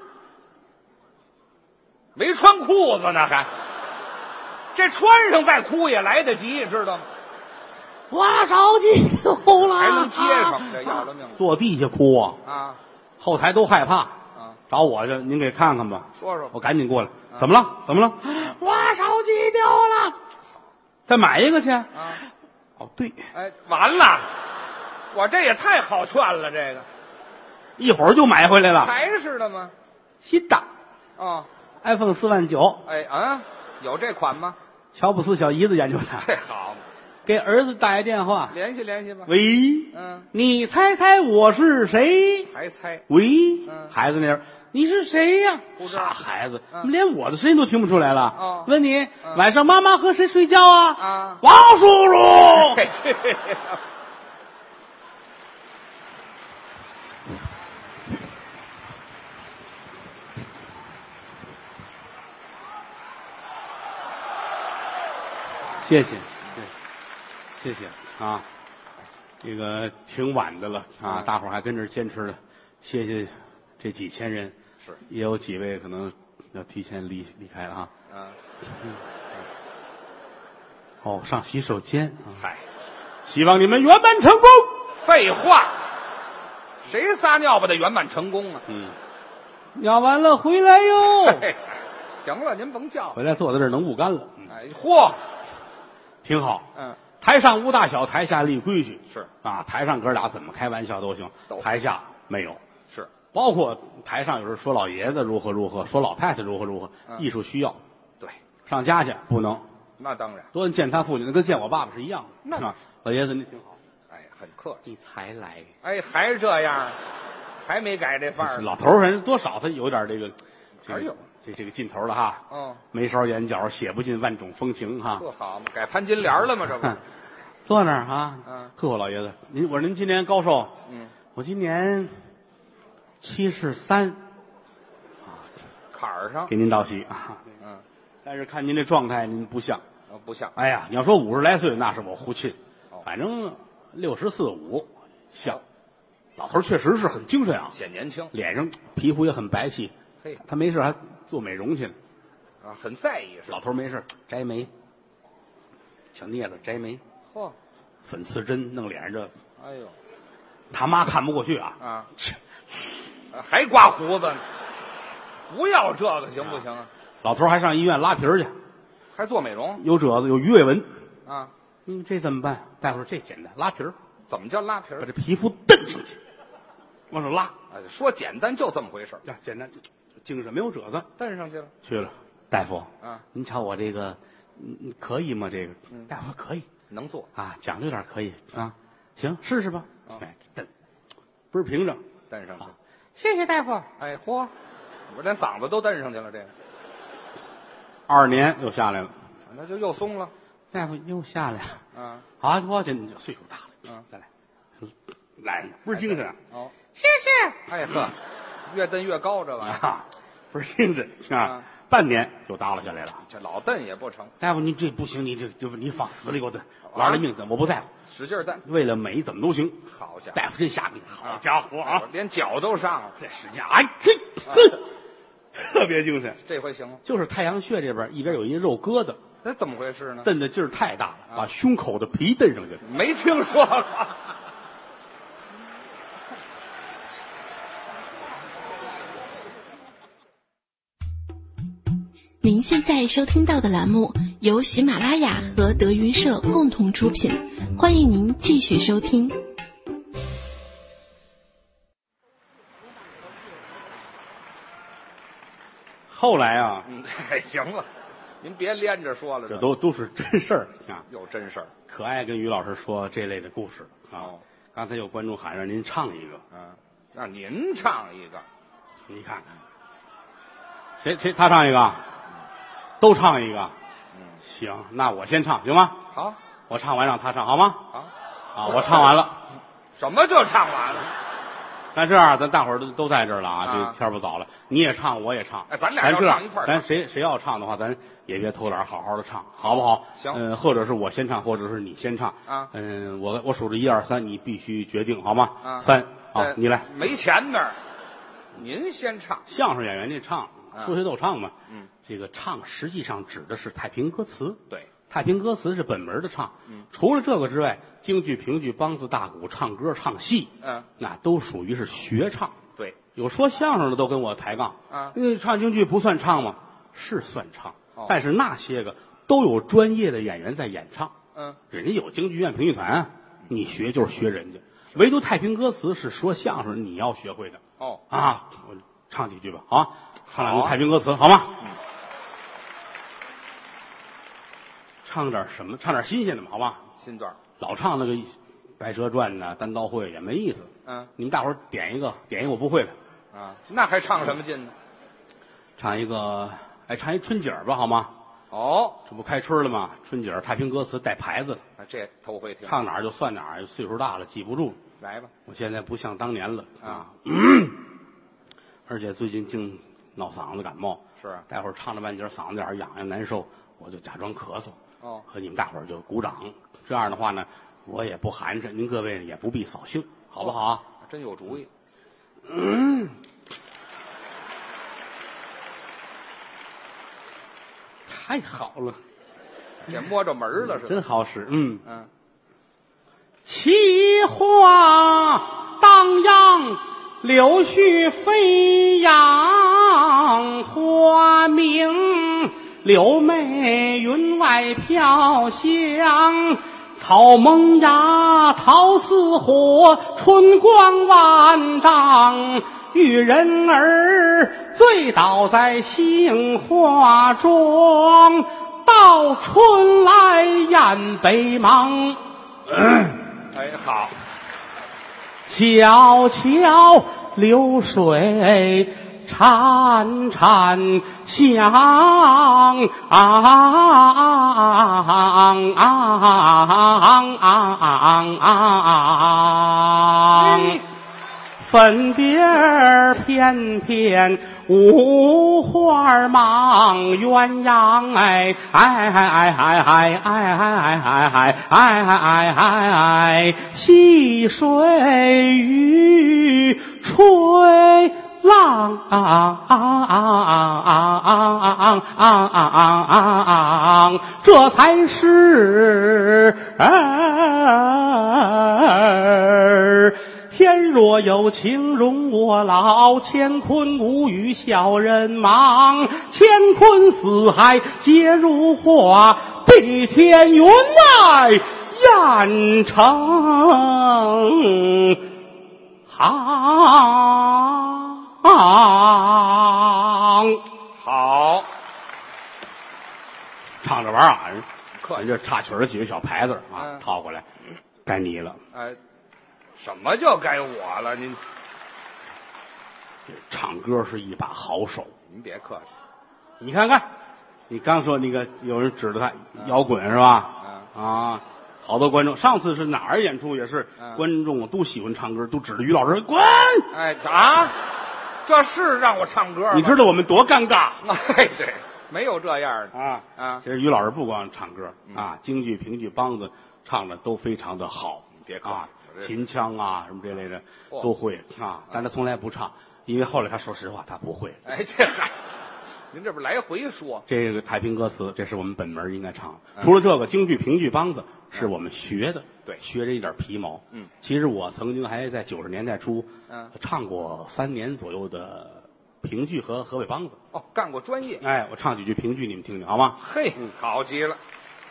没穿裤子呢，还这穿上再哭也来得及，知道吗？ 我手机丢了， 还能接上，这要了命了！ 坐地下哭啊！ 后台都害怕找我去，您给看看吧。 说说， 我赶紧过来。怎么了？怎么了？我手机丢了。再买一个去对， 哎，完了，我这也太好劝了，这个一会儿就买回来了， 还是的吗？ 新的，iPhone 49000。 哎有这款吗？ 乔布斯小姨子研究的。 好， 给儿子打一电话， 联系联系吧。 喂，你猜猜我是谁？ 还猜？ 喂，孩子那样。你是谁呀？傻孩子，连我的声音都听不出来了。问你晚上妈妈和谁睡觉啊？王叔叔。谢谢，谢谢啊！这个挺晚的了啊，大伙儿还跟这儿坚持了，谢谢这几千人。 是， 也有几位可能要提前离开了哈。哦，上洗手间。 嗨， 希望你们圆满成功。 废话，谁撒尿把它圆满成功啊？ 尿完了回来哟。 行了，您甭叫， 回来坐在这儿能不干了。 哎，嚯， 挺好。台上无大小，台下立规矩。 是啊，台上哥俩怎么开玩笑都行，台下没有。 是， 包括台上有时候说老爷子如何如何，说老太太如何如何，艺术需要。 对， 上家去不能。 那当然， 多见他父亲，那跟见我爸爸是一样的。那老爷子您挺好， 哎，很客气。 你才来， 哎，还是这样，还没改这范儿。 老头儿反正多少他有点这个， 哎呦， 这个劲头了哈。眉梢眼角写不尽万种风情哈。 这好嘛，改潘金莲了吗？这不， 坐那儿啊。呵，老爷子，我说您今年高寿？我今年73。 坎儿上给您道喜啊。但是看您这状态，您不像。 不像。 哎呀，你要说50来岁，那是我胡沁。反正64、5像。老头确实是很精神啊， 显年轻， 脸上皮肤也很白皙。 嘿， 他没事还做美容去了。 很在意是吧？ 老头没事摘眉，小镊子摘眉。 嚯， 粉刺针弄脸上这。 哎呦， 他妈看不过去啊。 还刮胡子呢，不要这个行不行啊？ 老头还上医院拉皮儿去， 还做美容， 有褶子，有鱼尾纹啊。 这怎么办？大夫说这简单，拉皮儿。 怎么叫拉皮儿？ 把这皮肤蹬上去，往上拉。 说简单就这么回事呀，简单，精神没有褶子， 蹬上去了。 去了，大夫啊， 您瞧我这个，可以吗？这个，大夫说可以， 能做啊，讲究点可以啊，行，试试吧。哎，蹬，倍儿平整， 蹬上去。 谢谢大夫。 哎，嚯，我连嗓子都蹬上去了，这个。 2年又下来了， 那就又松了。 大夫又下来了。好，我这你岁数大了，再来，来，不是精神啊。 谢谢。 哎呵，越蹬越高，这玩意儿不是精神啊。半年又耷拉下来了， 这老蹬也不成。 大夫，你这不行，你放死里给我蹬，玩了命蹬，我不在乎， 使劲蹬， 为了美怎么都行。 好家伙， 大夫真下命，好家伙啊， 连脚都上了， 这使劲，哎嘿，特别精神。 这回行了， 就是太阳穴这边一边有一肉疙瘩， 那怎么回事呢？ 蹬的劲儿太大了，把胸口的皮蹬上去了。 没听说过。 您现在收听到的栏目由喜马拉雅和德云社共同出品，欢迎您继续收听。 后来啊， 行了，您别连着说了， 这都是真事儿啊， 有真事儿。 可爱跟于老师说这类的故事啊。刚才有观众喊让您唱一个， 让您唱一个， 你看看，谁他唱一个，都唱一个，行，那我先唱行吗？ 好， 我唱完让他唱好吗？ 好， 我唱完了。 什么就唱完了？ 那这样，咱大伙儿都在这儿了啊！这天不早了，你也唱，我也唱。 哎，咱俩要唱一块儿。 咱谁要唱的话，咱也别偷懒，好好的唱，好不好？ 行。 或者是我先唱，或者是你先唱。我数着1、2、3，你必须决定好吗？3，好，你来。 没钱那儿，您先唱。 相声演员这唱，说学逗唱嘛。这个唱实际上指的是太平歌词。 对。 太平歌词是本门的唱，除了这个之外，京剧、评剧、梆子、大鼓、唱歌、唱戏，那都属于是学唱。 对， 有说相声的都跟我抬杠唱京剧不算唱吗？是算唱，但是那些个都有专业的演员在演唱。人家有京剧院、评剧团，你学就是学人家。唯独太平歌词是说相声你要学会的。我唱几句吧，好，唱两句太平歌词好吗？唱点什么？唱点新鲜的嘛，好吧？ 新段老唱那个《白蛇传》呐，《单刀会》也没意思。你们大伙儿点一个我不会的。 那还唱什么劲呢？ 唱一个，唱一春景吧，好吗？这不开春了吗？春景太平歌词带牌子的。 这头回听。 唱哪儿就算哪儿，岁数大了记不住。 来吧。 我现在不像当年了而且最近净闹嗓子感冒。 是啊。 待会儿唱着半截嗓子眼痒痒难受，我就假装咳嗽。和你们大伙儿就鼓掌，这样的话呢，我也不寒碜，您各位也不必扫兴，好不好啊？ 真有主意。 太好了， 这摸着门了是吧？ 真好使。嗯，奇花荡漾，柳絮飞扬，花明柳媚云外飘香，草萌芽桃似火，春光万丈，玉人儿醉倒在杏花庄，到春来雁北忙。 哎，好， 小桥流水潺潺响，粉蝶儿翩翩，五花忙，鸳鸯戏水鱼吹浪这才是天若有情容我老，乾坤无语小人忙，乾坤四海皆如画，碧天云外雁成行。 好， 唱着玩啊， 客气这插曲儿几个小牌子啊，套过来，该你了。 哎，什么叫该我了？您唱歌是一把好手， 您别客气， 你看看，你刚说那个有人指着他摇滚是吧？啊，好多观众，上次是哪儿演出也是，观众都喜欢唱歌，都指着于老师滚。 哎啊，这是让我唱歌吗？ 你知道我们多尴尬？ 哎，对，没有这样的啊。其实于老师不光唱歌啊，京剧、评剧、梆子唱的都非常的好， 别客气啊，秦腔啊什么这类的都会啊，但他从来不唱，因为后来他说实话他不会。 哎，这嗨，您这不来回说这个太平歌词，这是我们本门应该唱。除了这个京剧、评剧、梆子是我们学的， 对， 学着一点皮毛。其实我曾经还在90年代初，唱过3年左右的评剧和河北梆子。 哦，干过专业。 哎，我唱几句评剧，你们听听好吗？ 嘿，好极了。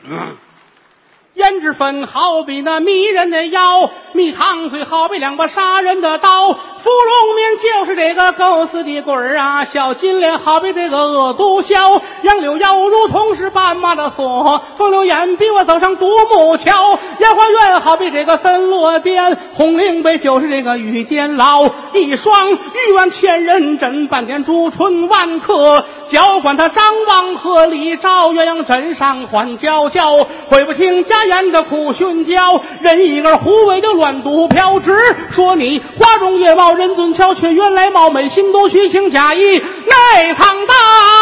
胭脂粉好比那迷人的腰，蜜糖水好比两把杀人的刀，芙蓉面就是这个狗死的鬼儿啊，小金莲好比这个恶毒枭，杨柳腰如同是斑马的锁，风流眼比我走上独木桥，烟花院好比这个森罗殿，红绫杯就是这个御监牢，一双玉碗千人枕，半点朱唇万客，脚管他张望和李照，鸳鸯枕上缓娇娇，会不听家言的苦训教，人一儿胡为的乱赌嫖，直说你花容月貌人俊俏，却原来貌美心多虚情假意内藏刀。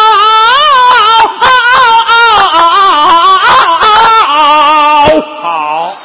好，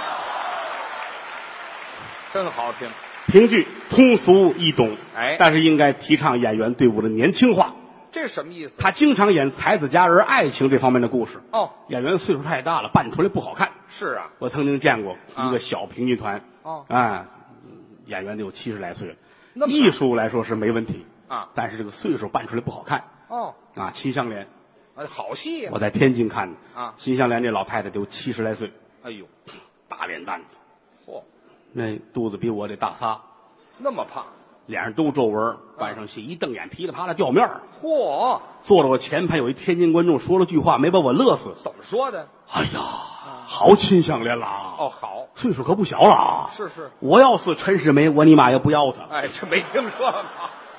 真好听。 评剧通俗易懂， 哎， 但是应该提倡演员队伍的年轻化。 这什么意思？ 他经常演才子佳人、爱情这方面的故事。 哦， 演员岁数太大了，扮出来不好看。 是啊， 我曾经见过一个小评剧团，演员得有70来岁了，艺术来说是没问题啊， 但是这个岁数扮出来不好看。 哦， 秦香莲， 好戏呀！ 我在天津看的啊， 秦香莲这老太太得有70来岁， 哎呦， 大脸蛋子， 嚯， 那肚子比我得大仨， 那么胖， 脸上都皱纹，扮上戏一瞪眼，噼里啪啦掉面儿。 嚯， 坐着我前排有一天津观众说了句话，没把我乐死。 怎么说的？ 哎呀，好秦香莲啦！ 哦，好， 岁数可不小了啊！ 是是， 我要是陈世美，我尼玛也不要他。 哎，这没听说过。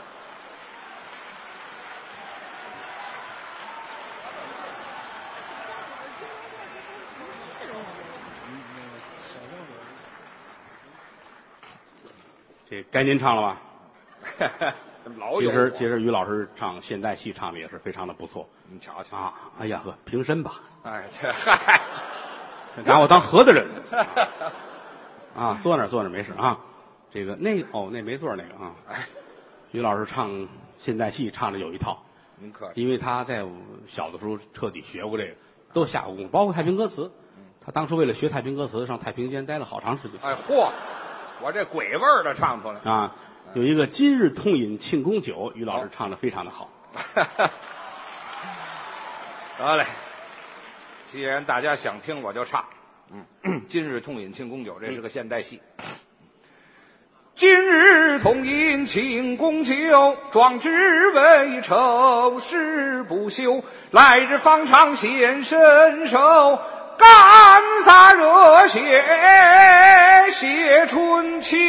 这该您唱了吧？ 老有其实于老师唱现代戏唱的也是非常的不错。 你瞧瞧啊！哎呀呵，平身吧！ 哎，这嗨， 拿我当合的人啊！坐那儿没事啊。这个那没座那个啊。 哎， 于老师唱现代戏唱的有一套， 您客气。 因为他在我小的时候彻底学过这个，都下过功夫，包括太平歌词。他当初为了学太平歌词，上太平间待了好长时间。 哎嚯，我这鬼味儿的唱出来啊！有一个今日痛饮庆功酒，于老师唱的非常的好。 得嘞，既然大家想听，我就唱。今日痛饮庆功酒，这是个现代戏。今日痛饮庆功酒，壮志未酬誓不休。来日方长显身手，干洒热血写春秋。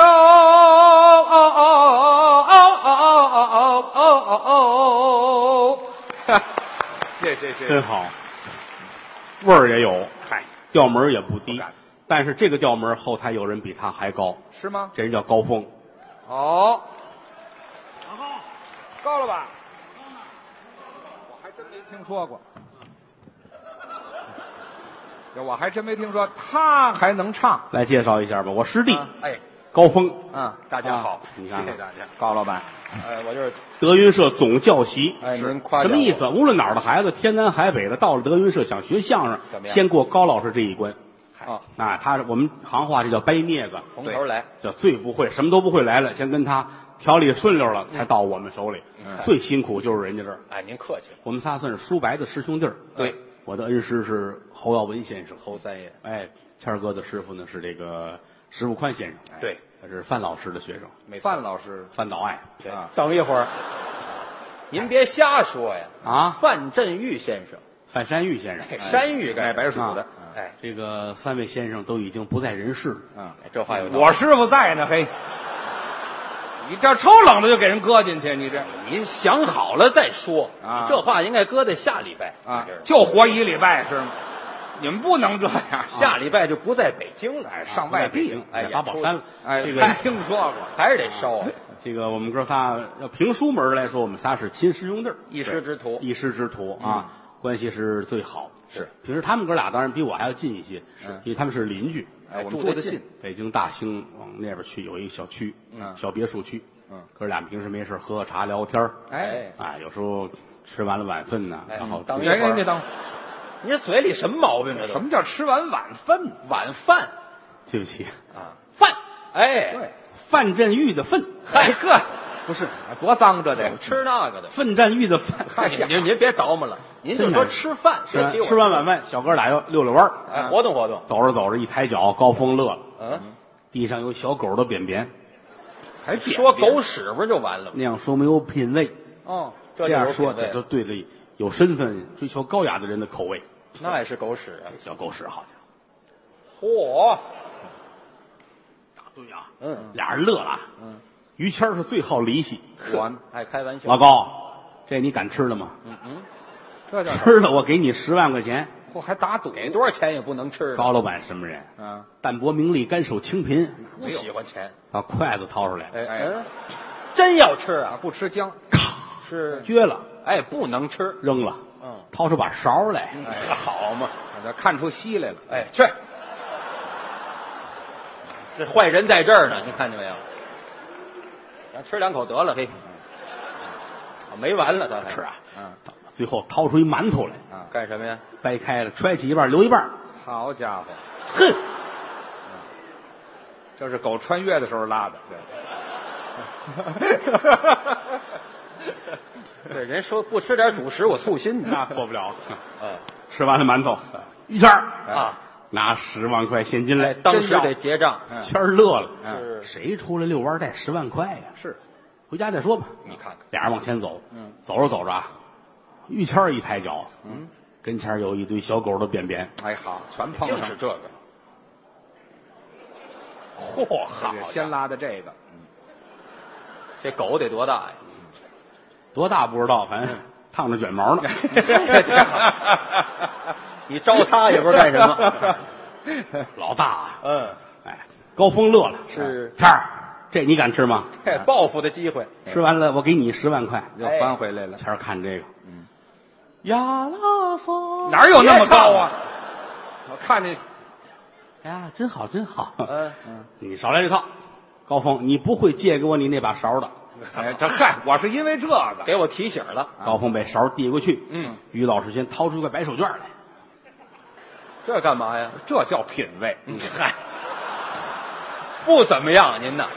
谢谢谢谢， 真好，味儿也有，嗨，调门也不低，但是这个调门后台有人比他还高， 是吗？ 这人叫高峰。 哦，高了吧？我还真没听说过。我还真没听说他还能唱。 来介绍一下吧，我师弟， 哎， 高峰。 大家好， 你看， 谢谢大家， 高老板。 我就是德云社总教习。 您夸什么意思？无论哪儿的孩子，天南海北的，到了德云社想学相声，先过高老师这一关。我们行话这叫掰镊子， 从头来， 叫最不会，什么都不会来了，先跟他调理顺溜了，才到我们手里。最辛苦就是人家这儿。 哎，您客气了。 我们仨算是叔伯的师兄弟儿。 对， 我的恩师是侯耀文先生， 侯三爷。 哎，谦儿哥的师傅呢是这个石富宽先生。 对， 他是范老师的学生。 范老师， 范导爱。 对， 等一会儿，您别瞎说呀！范振钰先生， 范山玉先生， 山玉该白鼠的。 哎， 这个三位先生都已经不在人世了。 这话有道理。 我师傅在呢，嘿，你这抽冷的就给人搁进去，你这您想好了再说啊！ 这话应该搁在下礼拜啊，就活1礼拜是吗？你们不能这样， 下礼拜就不在北京了， 上外地了， 哎， 八宝山了。 哎， 这个听说过， 还是得烧。 这个我们哥仨要评书门来说，我们仨是亲师兄弟， 一师之徒， 一师之徒啊，关系是最好。 是， 平时他们哥俩当然比我还要近一些，因为他们是邻居。 哎，我们住得近， 北京大兴往那边去有一个小区，小别墅区。哥俩平时没事喝茶聊天哎， 有时候吃完了晚饭呢，然后等一会儿，你这嘴里什么毛病？ 什么叫吃完晚饭？ 晚饭？ 对不起饭。哎， 对， 范振钰的粪。 嗨哥，不是多脏这得吃那个的。 范振钰的饭。 您别倒磨了，您就说吃饭。 吃完晚饭，小哥俩要溜溜弯儿， 哎，活动活动。 走着走着，一抬脚，高峰乐了。地上有小狗的便便。 还说狗屎不就完了吗？ 那样说没有品位。这样说这就对了有身份、追求高雅的人的口味。 那也是狗屎啊！ 小狗屎，好家伙！嚯， 大对啊！俩人乐了。于谦是最好离析， 我爱开玩笑。 老高，这你敢吃了吗？ 这叫吃了，我给你10万块钱。 嚯，还打赌， 给多少钱也不能吃。 高老板什么人？淡泊名利，甘守清贫， 不喜欢钱。 把筷子掏出来， 真要吃啊？ 不吃姜， 是撅了， 哎，不能吃， 扔了。掏出把勺来， 好嘛， 这看出稀来了。 哎，去，这坏人在这儿呢，你看见没有？咱吃2口得了，嘿，没完了，咱吃啊。最后掏出一馒头来， 干什么呀？ 掰开了，揣起一半，留一半。 好家伙， 哼， 这是狗穿越的时候拉的。 对，人说不吃点主食我粗心那错不了。吃完了馒头，于谦拿10万块现金来， 当时得结账。 谦儿乐了， 是谁出来遛弯带10万块呀？ 是， 回家再说吧。 你看看， 俩人往前走，走着走着，于谦儿一抬脚，跟前有一堆小狗的便便。 哎，好，全碰上， 就是这个。嚯，好， 先拉的这个。 这狗得多大呀？ 多大不知道，反正烫着卷毛呢。 你招他也不知道干什么。 老大啊，高峰乐了， 是谦儿，这你敢吃吗？ 报复的机会， 吃完了我给你10万块， 又翻回来了。 谦儿看这个，呀啦嗦， 哪有那么高啊？我看见， 呀，真好真好。你少来这套，高峰，你不会借给我你那把勺的。 哎，这嗨，我是因为这个给我提醒了。 高峰把勺递过去，于老师先掏出一块白手绢来， 这干嘛呀？ 这叫品味。 嗨，不怎么样，您呢？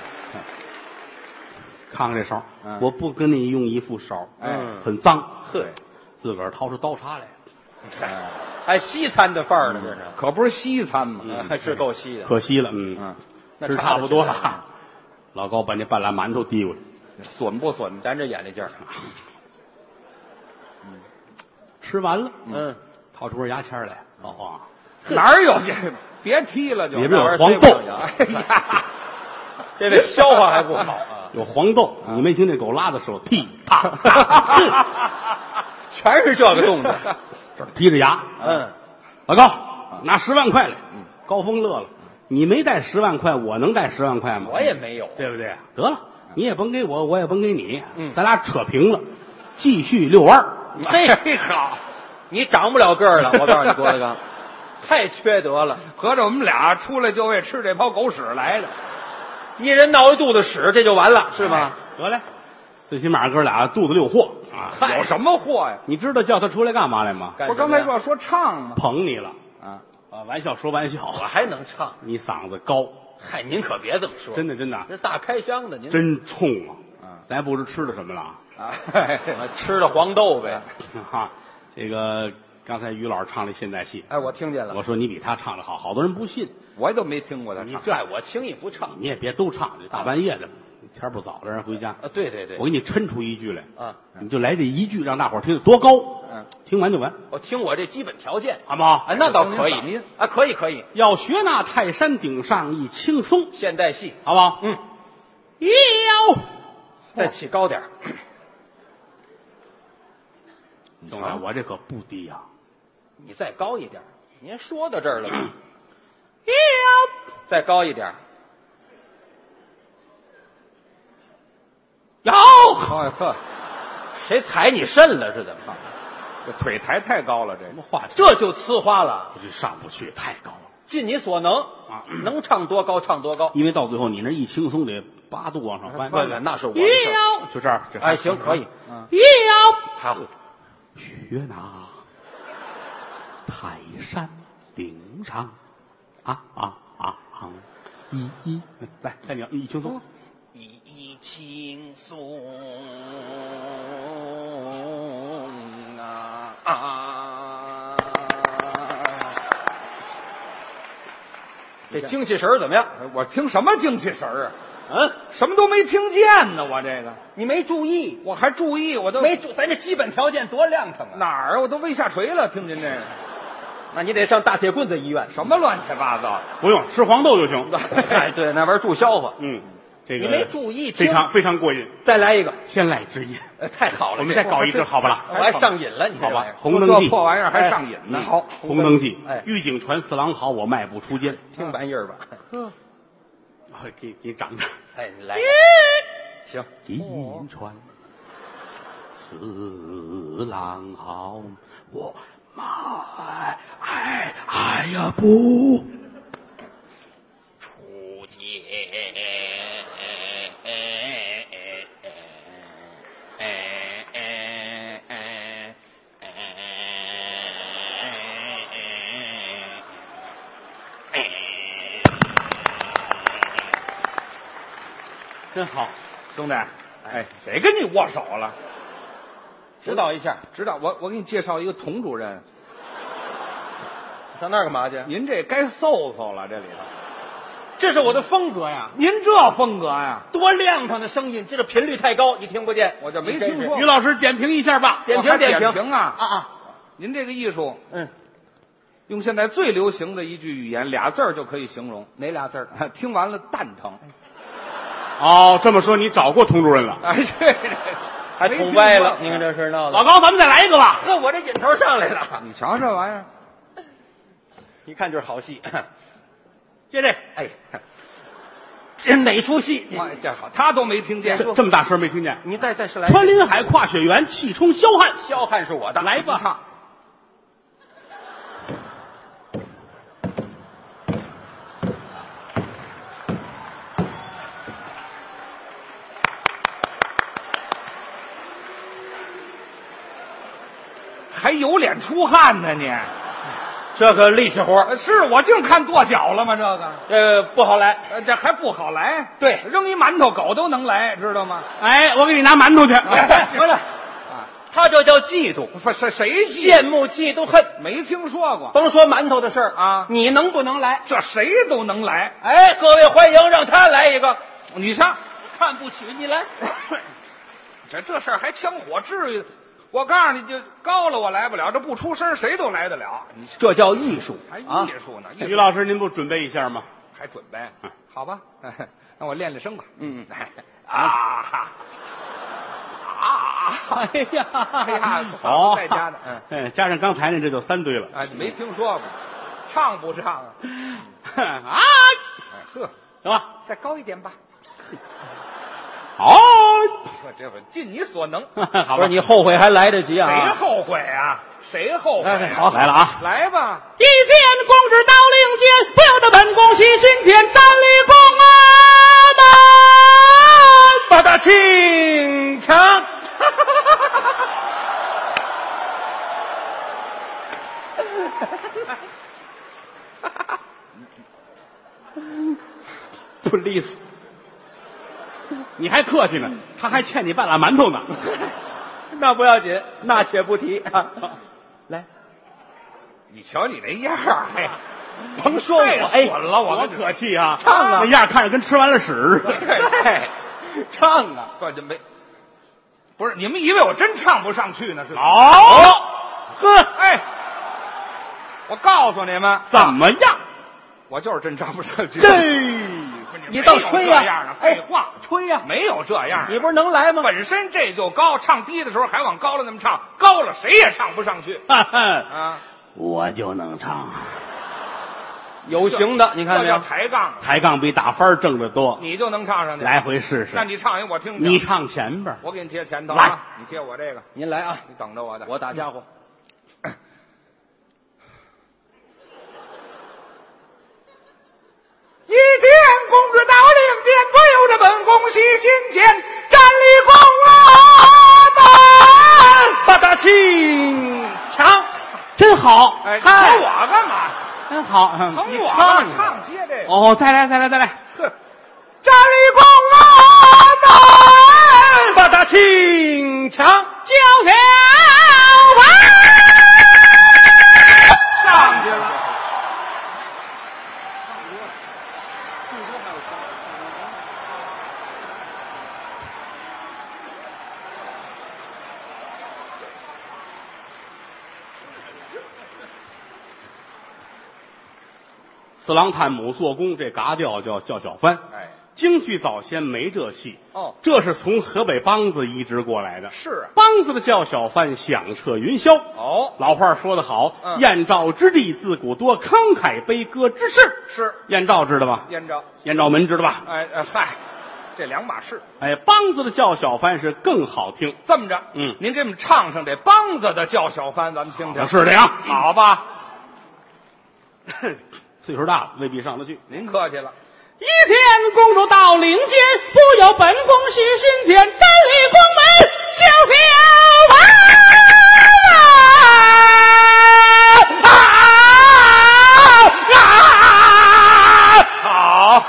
看看这勺，我不跟你用一副勺， 哎很脏， 呵， 自个儿掏出刀叉来， 还西餐的范儿呢，这是， 可不是西餐吗？ 还是够西的。 可惜了， 那吃差不多差着了。老高把那半拉馒头递过去， 损不损？ 咱这眼力劲儿， 吃完了，掏出根牙签来，老黄， 哪儿有这？别踢了，就里边有黄豆， 哎呀， 这消化还不好啊， 有黄豆，你没听这狗拉的时候，噼啪， 全是这个动作。 这剔着牙，老高拿10万块来，高峰乐了，你没带10万块，我能带10万块吗？ 我也没有， 对不对？得了，你也甭给我，我也甭给你，咱俩扯平了，继续遛弯儿。 嘿好，你长不了个儿了，我告诉你，郭德纲，太缺德了， 合着我们俩出来就为吃这泡狗屎来的。 一人闹一肚子屎，这就完了，是吗？ 得嘞，最起码哥俩肚子里有货啊！ 有什么货呀？ 你知道叫他出来干嘛来吗？ 我刚才说说唱吗？ 捧你了啊！ 玩笑说玩笑， 我还能唱？ 你嗓子高， 嗨，您可别这么说， 真的真的， 这大开箱的，您真冲啊！咱也不知吃的什么了啊， 吃的黄豆呗。 哈，这个刚才于老师唱的现代戏， 哎，我听见了。 我说你比他唱的好，好多人不信。 我都没听过他唱。 这我轻易不唱， 你也别都唱，这大半夜的，天不早了，人回家。 对对对， 我给你抻出一句来啊， 你就来这一句，让大伙儿听多高，听完就完， 我听我这基本条件， 好不好？ 哎，那倒可以嗓音啊，可以可以， 要学那泰山顶上一轻松， 现代戏， 好不好？要再起高点儿， 兄弟，我这可不低呀。 你再高一点儿，您说到这儿了吧？ 要再高一点儿， 要哎呵， 谁踩你肾了是怎么？ 这腿抬太高了，这什么话？ 这就呲花了， 这上不去，太高了。 尽你所能啊， 能唱多高唱多高。 因为到最后你那一轻松得8度往上翻， 不，那是我的事儿。 就这儿，这哎，行，可以。 要好， 学那泰山顶上来，该你了，一轻松。 一轻松这精气神儿怎么样？ 我听什么精气神儿啊？ 嗯， 什么都没听见呢，我这个你没注意， 我还注意，我都没注，咱这基本条件多亮堂啊！ 哪儿啊？我都胃下垂了，听见这个那你得上大铁棍子医院。 什么乱七八糟？ 不用吃黄豆就行。 哎，对，那玩意儿助消化。 这个你没注意听， 非常非常过瘾。 再来一个， 天籁之音， 太好了！ 我们再搞一支，好不啦？ 我还上瘾了，你好吧，《 红红灯记》 这破玩意儿还上瘾呢。 好， 《红灯记》 哎玉井传四郎好，我迈步出监。 听玩意儿吧。 给你长着。 哎，你来，行。 银川四郎好，我迈呀步出监。 真好， 兄弟，哎，谁跟你握手了？ 指导一下， 知道我给你介绍一个童主任， 上那儿干嘛去？ 您这该嗖嗖了，这里头。 这是我的风格呀， 您这风格呀， 多亮堂的声音，这个频率太高，你听不见。 我这没听说于老师点评一下吧。 点评我还点评评啊啊！ 您这个艺术，用现在最流行的一句语言俩字儿就可以形容， 哪俩字儿？ 听完了蛋疼。 哦，这么说你找过童主任了？ 哎，这还捅歪了，你看这事闹的。 老高，咱们再来一个吧。 呵，我这瘾头上来了。 你瞧这玩意儿， 一看就是好戏。接这，哎，这哪出戏？ 哎，这好，他都没听见。 这么大声没听见？ 你再是来。 穿林海，跨雪原，气冲霄汉。 霄汉是我的， 来吧， 唱。 还有脸出汗呢你？ 这个力气活， 是我净看跺脚了吗？这个不好来。 这还不好来。 对， 扔一馒头狗都能来，知道吗？ 哎，我给你拿馒头去。 行了，他这叫嫉妒， 不是谁羡慕、嫉妒、恨， 没听说过。 甭说馒头的事儿啊， 你能不能来？ 这谁都能来。 哎，各位欢迎，让他来一个。 你上， 看不起你来。 这事儿还枪火，至于？我告诉你，就高了我来不了，这不出声谁都来得了。你这叫艺术， 还艺术呢？ 于老师，您不准备一下吗？ 还准备？好吧，那我练练声吧。 哎呀， 好，在家呢。 加上刚才那，这就3堆了。 哎，你没听说过？唱不唱啊？ 啊， 呵， 行吧， 再高一点吧。 好， 这不尽你所能。 好吧， 不是你后悔还来得及啊？ 谁后悔啊？谁后悔啊？ 好，来了啊！ 来吧！ 一见公之到令间，不由得本宫喜心间，站立宫门， 把他清场。 不利索。你还客气呢，他还欠你半拉馒头呢。 那不要紧，那且不提。来， 你瞧你那样儿，哎， 甭说我， 哎，损了我， 多客气啊！ 唱啊， 那样看着跟吃完了屎似的。 对， 唱啊！ 不是你们以为我真唱不上去呢？是吧？ 呵， 哎，我告诉你们， 怎么样？ 我就是真唱不上去。 你倒吹呀！ 呀！ 废话， 吹呀！ 没有这样， 你不是能来吗？ 本身这就高，唱低的时候还往高了那么唱，高了谁也唱不上去啊！ 我就能唱， 有型的，你看这叫没有？ 抬杠， 抬杠比打分挣得多。 你就能唱上去， 来回试试。 那你唱一我听听。 你唱前边， 我给你接前头来啊！你接我这个， 您来啊！ 你等着我的， 我打家伙。 一见公主到令间，不由得本宫喜心间，站立宫门， 把他清场， 真好。 哎，捧我干嘛？ 真好。 捧我唱唱接这个。 哦，再来。 呵，站立宫门， 把他清场， 叫条牌上去了。 四郎探母做工，这嘎调叫小番。 哎， 京剧早先没这戏哦， 这是从河北梆子移植过来的。 是啊， 梆子的叫小番，响彻云霄。 哦， 老话说得好，燕赵之地自古多，慷慨悲歌之士。 是燕赵知道吧？ 燕赵， 燕赵门知道吧？ 嗨，这两码事。 哎，梆子的叫小番是更好听。 这么着，您给我们唱上这梆子的叫小番，咱们听听。 是的呀， 好吧？ 岁数大了，未必上得去。 您客气了。 一天公主到领间，不由本宫喜心间，站立宫门叫小番好。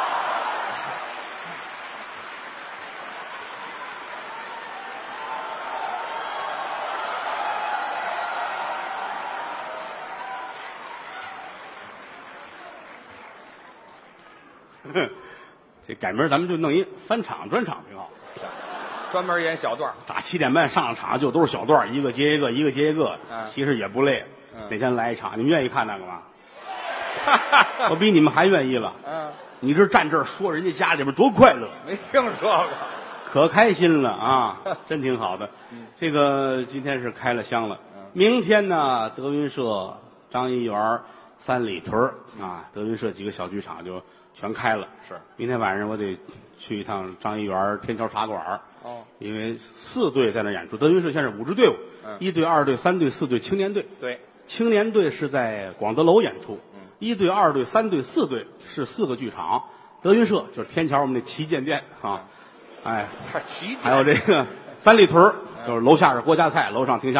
这改名咱们就弄一翻场专场挺好， 专门演小段， 打7点半上场就都是小段，一个接一个，一个接一个，其实也不累。哪天来一场，你们愿意看那个吗？我比你们还愿意了。你这站这儿说人家家里边多快乐， 没听说过， 可开心了啊，真挺好的。这个今天是开了箱了，明天呢，德云社、张一元、三里屯啊，德云社几个小剧场就全开了。 是， 明天晚上我得去一趟张一元天桥茶馆。因为4队在那演出，德云社现在是5支队伍，1队、2队、3队、4队青年队。 对， 青年队是在广德楼演出。1队、2队、3队、4队是4个剧场，德云社就是天桥我们那旗舰店啊，哎， 旗舰， 还有这个三里屯就是楼下是郭家菜，楼上听相声，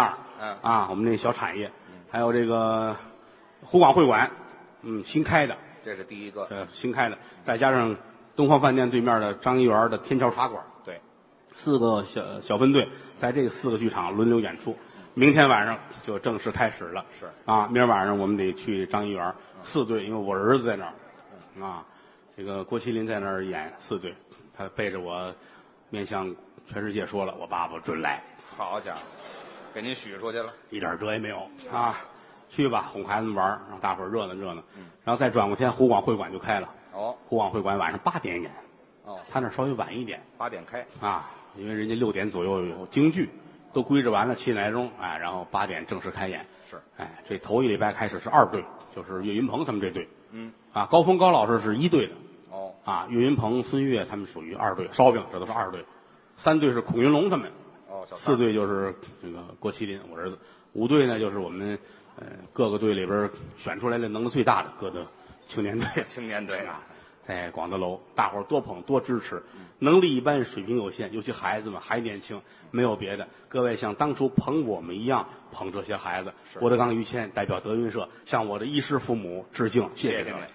啊，我们那小产业，还有这个湖广会馆，新开的， 这是第一个。 新开的，再加上东方饭店对面的张一元的天桥茶馆， 对 ，4个小分队在这4个剧场轮流演出。明天晚上就正式开始了。 是啊，明儿晚上我们得去张一元4队，因为我儿子在那儿，啊，这个郭麒麟在那儿演4队，他背着我面向全世界说了，我爸爸准来。 好家伙，给您许出去了。 一点辙也没有啊！去吧，哄孩子们玩，让大伙儿热闹热闹。然后再转过天，湖广会馆就开了。湖广会馆晚上8点演。他那稍微晚一点 ，8点开啊，因为人家6点左右有京剧，都归置完了7点来钟，哎，然后8点正式开演。 是， 哎，这头一礼拜开始是2队，就是岳云鹏他们这队。高峰高老师是1队的。岳云鹏、孙越他们属于2队，烧饼这都是2队，3队是孔云龙他们。4队就是这个郭麒麟，我儿子。5队呢，就是我们各个队里边选出来的能力最大的各的青年队。 青年队啊， 在广德楼，大伙儿多捧多支持。能力一般，水平有限，尤其孩子们还年轻，没有别的。各位像当初捧我们一样捧这些孩子。郭德纲、于谦代表德云社向我的衣食父母致敬，谢谢各位。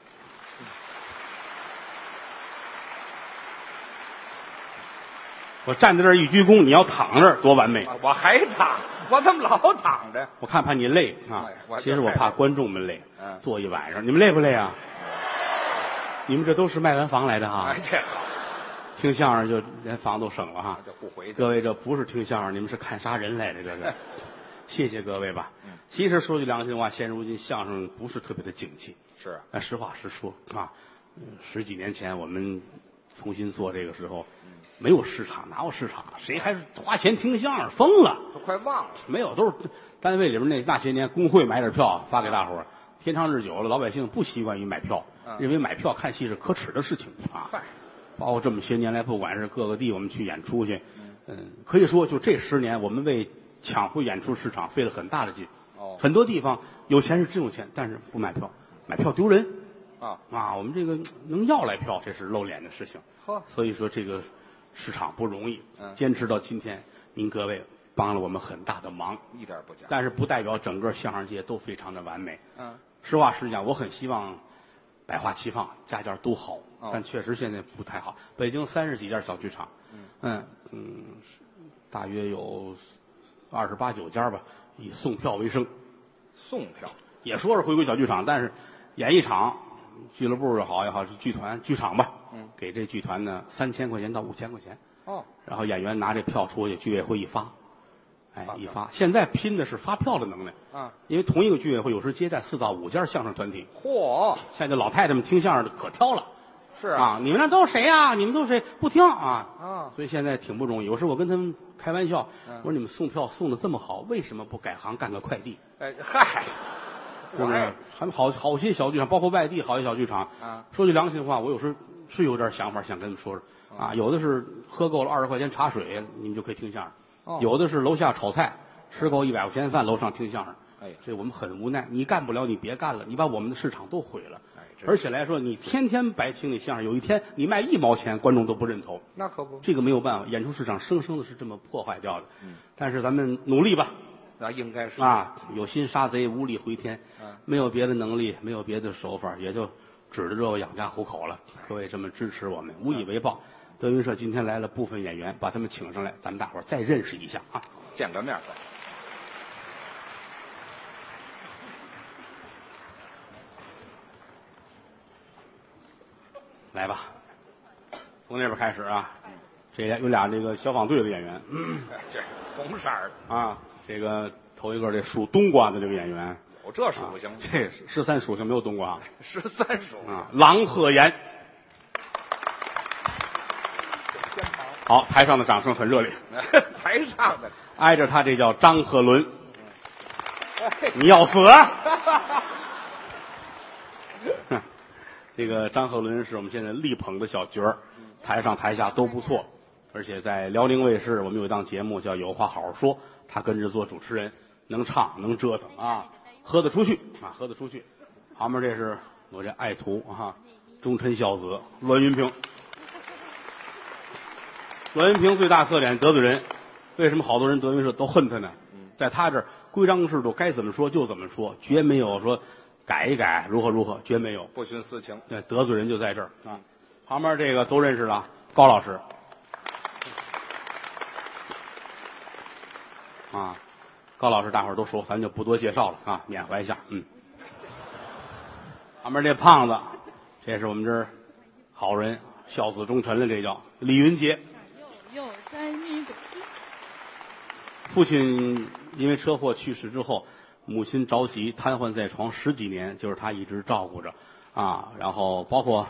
我站在这儿一鞠躬，你要躺这儿多完美！ 我还躺，我怎么老躺着？ 我怕你累啊！其实我怕观众们累。坐一晚上，你们累不累啊？你们这都是卖完房来的哈。 这好， 听相声就连房都省了哈。 就不回去。 各位，这不是听相声，你们是看杀人来的，这是。谢谢各位吧。其实说句良心话，现如今相声不是特别的景气。 是啊，实话实说啊。10几年前我们重新做这个时候。没有市场，哪有市场？谁还花钱听相声？疯了， 都快忘了。 没有，都是单位里边那些年工会买点票发给大伙儿。天长日久了，老百姓不习惯于买票，认为买票看戏是可耻的事情啊。包括这么些年来，不管是各个地我们去演出去，可以说就这10年，我们为抢回演出市场费了很大的劲。很多地方有钱是真有钱，但是不买票，买票丢人啊！我们这个能要来票，这是露脸的事情。所以说这个。市场不容易，坚持到今天，您各位帮了我们很大的忙， 一点不假。但是不代表整个相声界都非常的完美。实话实讲，我很希望百花齐放，家家都好，但确实现在不太好。北京30几家小剧场，大约有28、9家吧，以送票为生。 送票也说是回归小剧场，但是演一场，俱乐部也好，剧团、剧场吧。给这剧团呢3000块钱到5000块钱，然后演员拿这票出去，居委会一发，一发。现在拼的是发票的能耐因为同一个居委会有时接待4到5家相声团体。现在老太太们听相声的可挑了， 是啊， 你们那都是谁呀？你们都是谁？不听所以现在挺不容易。有时我跟他们开玩笑，我说你们送票送的这么好，为什么不改行干个快递？是不是？还好些小剧场，包括外地好些小剧场说句良心话，我有时是有点想法，想跟你们说说有的是喝够了20块钱茶水，你们就可以听相声；有的是楼下炒菜，吃够100块钱饭，楼上听相声。这我们很无奈，你干不了，你别干了，你把我们的市场都毁了。而且来说，你天天白听那相声，有一天你卖1毛钱，观众都不认头。 那可不， 这个没有办法，演出市场生生的是这么破坏掉的。但是咱们努力吧。 那应该是有心杀贼，无力回天。没有别的能力，没有别的手法，也就指着这个养家糊口了。各位这么支持我们，无以为报。德云社今天来了部分演员，把他们请上来，咱们大伙儿再认识一下见个面。 来吧，从那边开始这有俩这个消防队的演员， 这红色的这个头一个这属冬瓜的这个演员， 有这属性？ 这13属性没有冬瓜 ，13属郎鹤炎。好，台上的掌声很热烈。 台上的挨着他这叫张鹤伦。你要死啊！这个张鹤伦是我们现在力捧的小角儿，台上台下都不错，而且在辽宁卫视我们有一档节目叫《有话好好说》，他跟着做主持人，能唱能折腾喝得出去喝得出去。旁边这是我这爱徒忠臣孝子栾云平。栾云平最大特点得罪人，为什么好多人德云社都恨他呢？在他这儿规章制度，该怎么说就怎么说，绝没有说改一改如何如何，绝没有。 不徇私情。 对，得罪人就在这儿啊。旁边这个都认识了，高老师啊，高老师大伙儿都熟，咱就不多介绍了啊，缅怀一下。旁边这胖子，这是我们这儿好人，孝子忠臣了，这叫李云杰。 又在你的心。 父亲因为车祸去世之后，母亲着急，瘫痪在床10几年，就是他一直照顾着啊。然后包括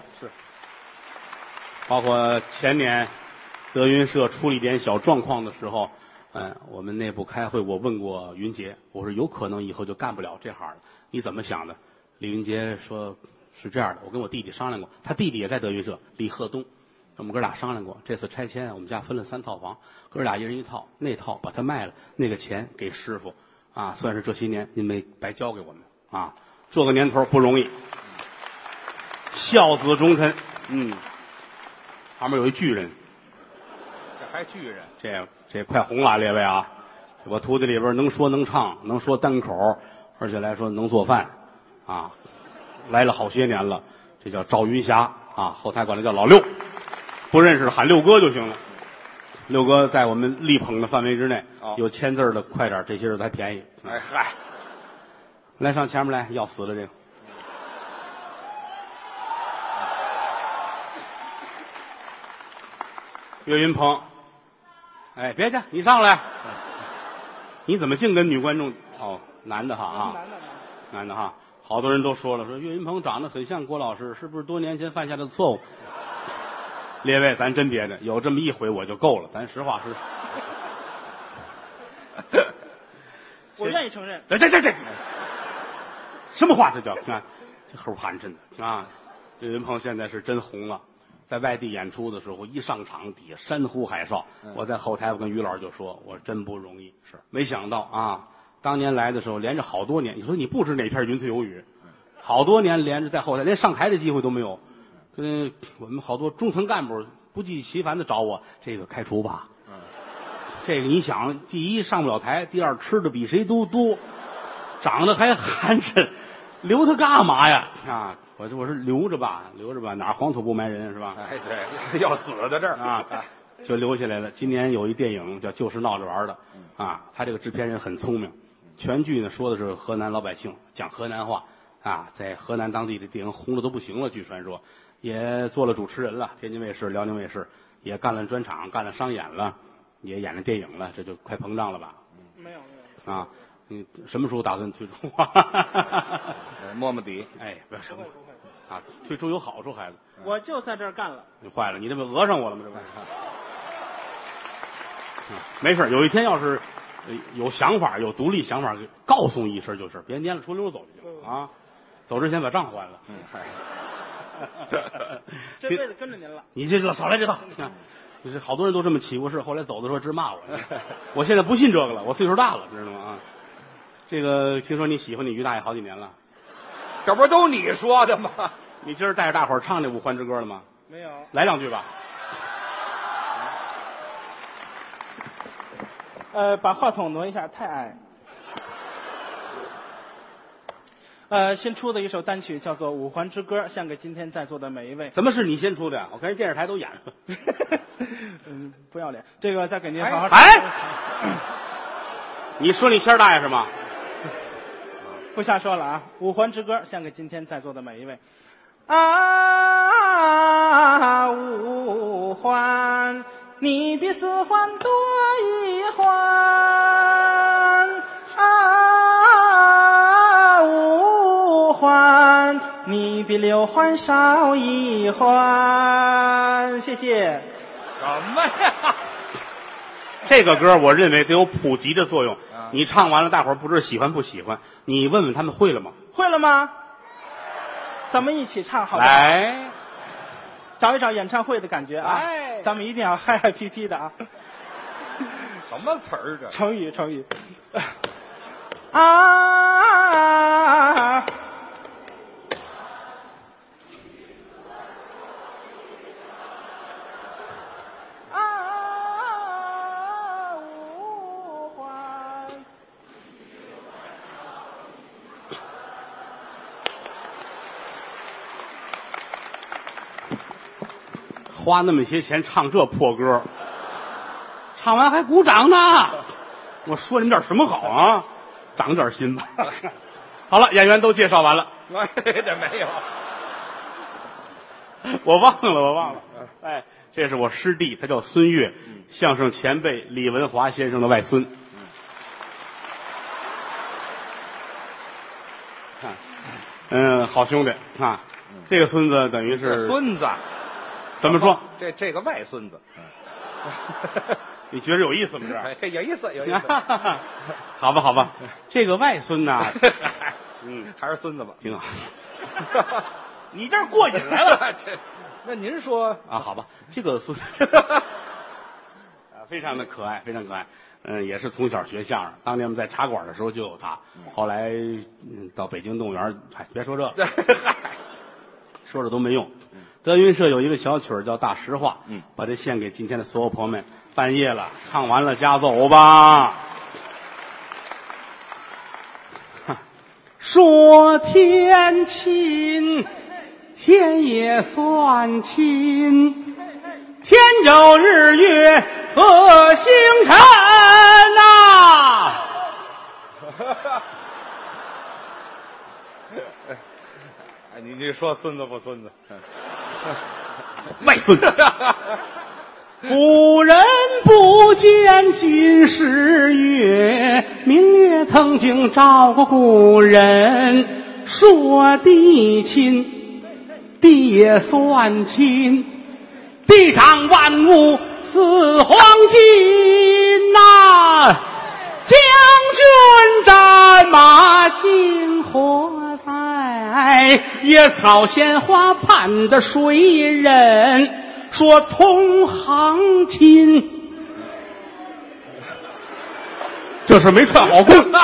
前年德云社出了一点小状况的时候，我们内部开会，我问过云杰，我说有可能以后就干不了这行了，你怎么想的？李云杰说是这样的，我跟我弟弟商量过，他弟弟也在德云社，李鹤东，我们哥俩商量过，这次拆迁我们家分了3套房，哥俩一人一套，那套把它卖了，那个钱给师傅啊，算是这些年您没白交给我们啊，这个年头不容易，孝子忠臣。旁边有一巨人， 这还巨人？ 这快红了，列位啊！我徒弟里边能说能唱，能说单口，而且来说能做饭啊，来了好些年了。这叫赵云霞啊，后台管他叫老六，不认识喊六哥就行了。六哥在我们力捧的范围之内，有签字的快点，这些日子还便宜。 哎嗨， 来上前面来，要死了这个。岳云鹏，哎，别介，你上来。你怎么净跟女观众？哦，男的哈啊，男的哈，好多人都说了，说岳云鹏长得很像郭老师，是不是多年前犯下的错误？列位，咱真别的，有这么一回我就够了，咱实话实说。 我愿意承认。 这，什么话这叫？看，这齁寒碜的啊！岳云鹏现在是真红了。在外地演出的时候，一上场底下山呼海啸。我在后台，我跟于老师就说：“我真不容易。”是，没想到啊，当年来的时候，连着好多年。你说你不知哪片云翠有雨，好多年连着在后台，连上台的机会都没有。跟我们好多中层干部不计其烦的找我，这个开除吧。这个你想，第一上不了台，第二吃的比谁都多，长得还寒碜，留他干嘛呀？啊！我说留着吧，哪儿黄土不埋人是吧？ 哎，对，要死在这儿啊，就留下来了。今年有一电影叫《就是闹着玩的》，啊，他这个制片人很聪明，全剧呢说的是河南老百姓，讲河南话啊，在河南当地的电影红的都不行了，据传说也做了主持人了，天津卫视、辽宁卫视也干了专场，干了商演了，也演了电影了，这就快膨胀了吧？ 没有啊。你什么时候打算退出？ 摸摸底。 哎，不要什么啊，退出有好处，孩子。 我就在这儿干了。 你坏了，你这不讹上我了吗？这不，没事。有一天要是有想法、有独立想法，告诉你一声就是，别蔫了出溜走就行啊。走之前把账还了。 这辈子跟着您了。 你这少来这套。就是好多人都这么起过事，后来走的时候直骂我。我现在不信这个了，我岁数大了，知道吗？啊。这个听说你喜欢你于大爷好几年了， 这不都你说的吗？ 你今儿带着大伙儿唱那《五环之歌》了吗？ 没有。 来2句吧。 把话筒挪一下，太矮。新出的一首单曲叫做《五环之歌》，献给今天在座的每一位。 怎么是你先出的？我看人电视台都演了。 不要脸。这个再给您好好。 哎，你说你谦儿大爷是吗？ 不瞎说了啊！五环之歌献给今天在座的每一位。啊，五环，你比4环多1环。啊，五环，你比6环少1环。谢谢。 什么呀？ 这个歌我认为得有普及的作用。你唱完了，大伙儿不知道喜欢不喜欢，你问问他们会了吗？ 会了吗？咱们一起唱好不好？ 来， 找一找演唱会的感觉啊！ 哎， 咱们一定要嗨嗨皮皮的啊！ 什么词儿这？ 成语。啊！ 花那么些钱唱这破歌，唱完还鼓掌呢。我说你们点什么好啊？长点心吧。好了，演员都介绍完了。 这没有， 我忘了。哎，这是我师弟，他叫孙越，相声前辈李文华先生的外孙。好兄弟啊，这个孙子等于是孙子， 怎么说？ 这个外孙子， 你觉得有意思吗？ 这有意思。 好吧，这个外孙呐， 还是孙子吧， 挺好。你这儿过瘾来了， 那您说啊？好吧，这个孙子非常的可爱，非常可爱。也是从小学相声，当年我们在茶馆的时候就有他，后来到北京动物园，别说这个，说这都没用。德云社有一个小曲儿叫《大实话》，把这献给今天的所有朋友们。半夜了，唱完了家走吧。说天亲，天也算亲，天有日月和星辰呐。 你说孙子不孙子？ 外孙。古人不见今时月，明月曾经照过故人。说地亲，地也算亲，地长万物似黄金呐。将军战马经火灾，野草鲜花盼的谁人？说同行亲，这是没串好功。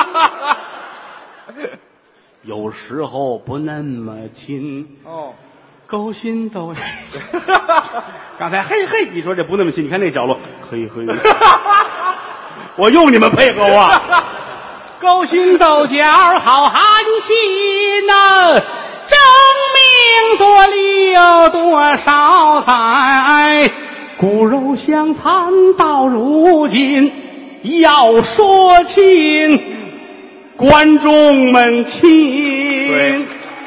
有时候不那么亲哦， 勾心斗角。刚才嘿，你说这不那么亲，你看那角落，嘿。我用你们配合我，勾心斗角好寒心呐，争名夺利有多少载，骨肉相残到如今。要说亲，观众们亲，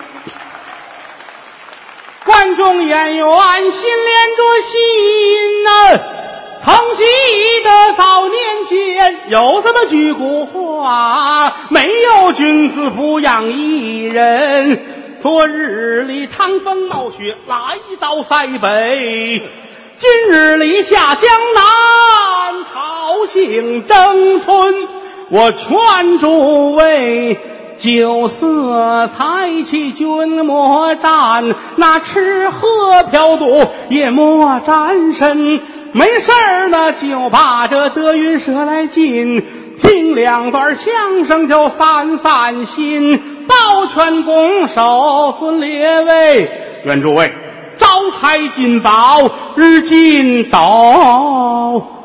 观众演员心连着心呐。曾记得早年间有这么句古话，没有君子不养艺人。昨日里趟风冒雪来到塞北，今日里下江南讨杏争春。我劝诸位酒色财气君莫沾，那吃喝嫖赌也莫沾身。没事儿呢，就把这德云社来进，听两段相声就散散心。抱拳拱手尊列位，愿诸位招财进宝，日进斗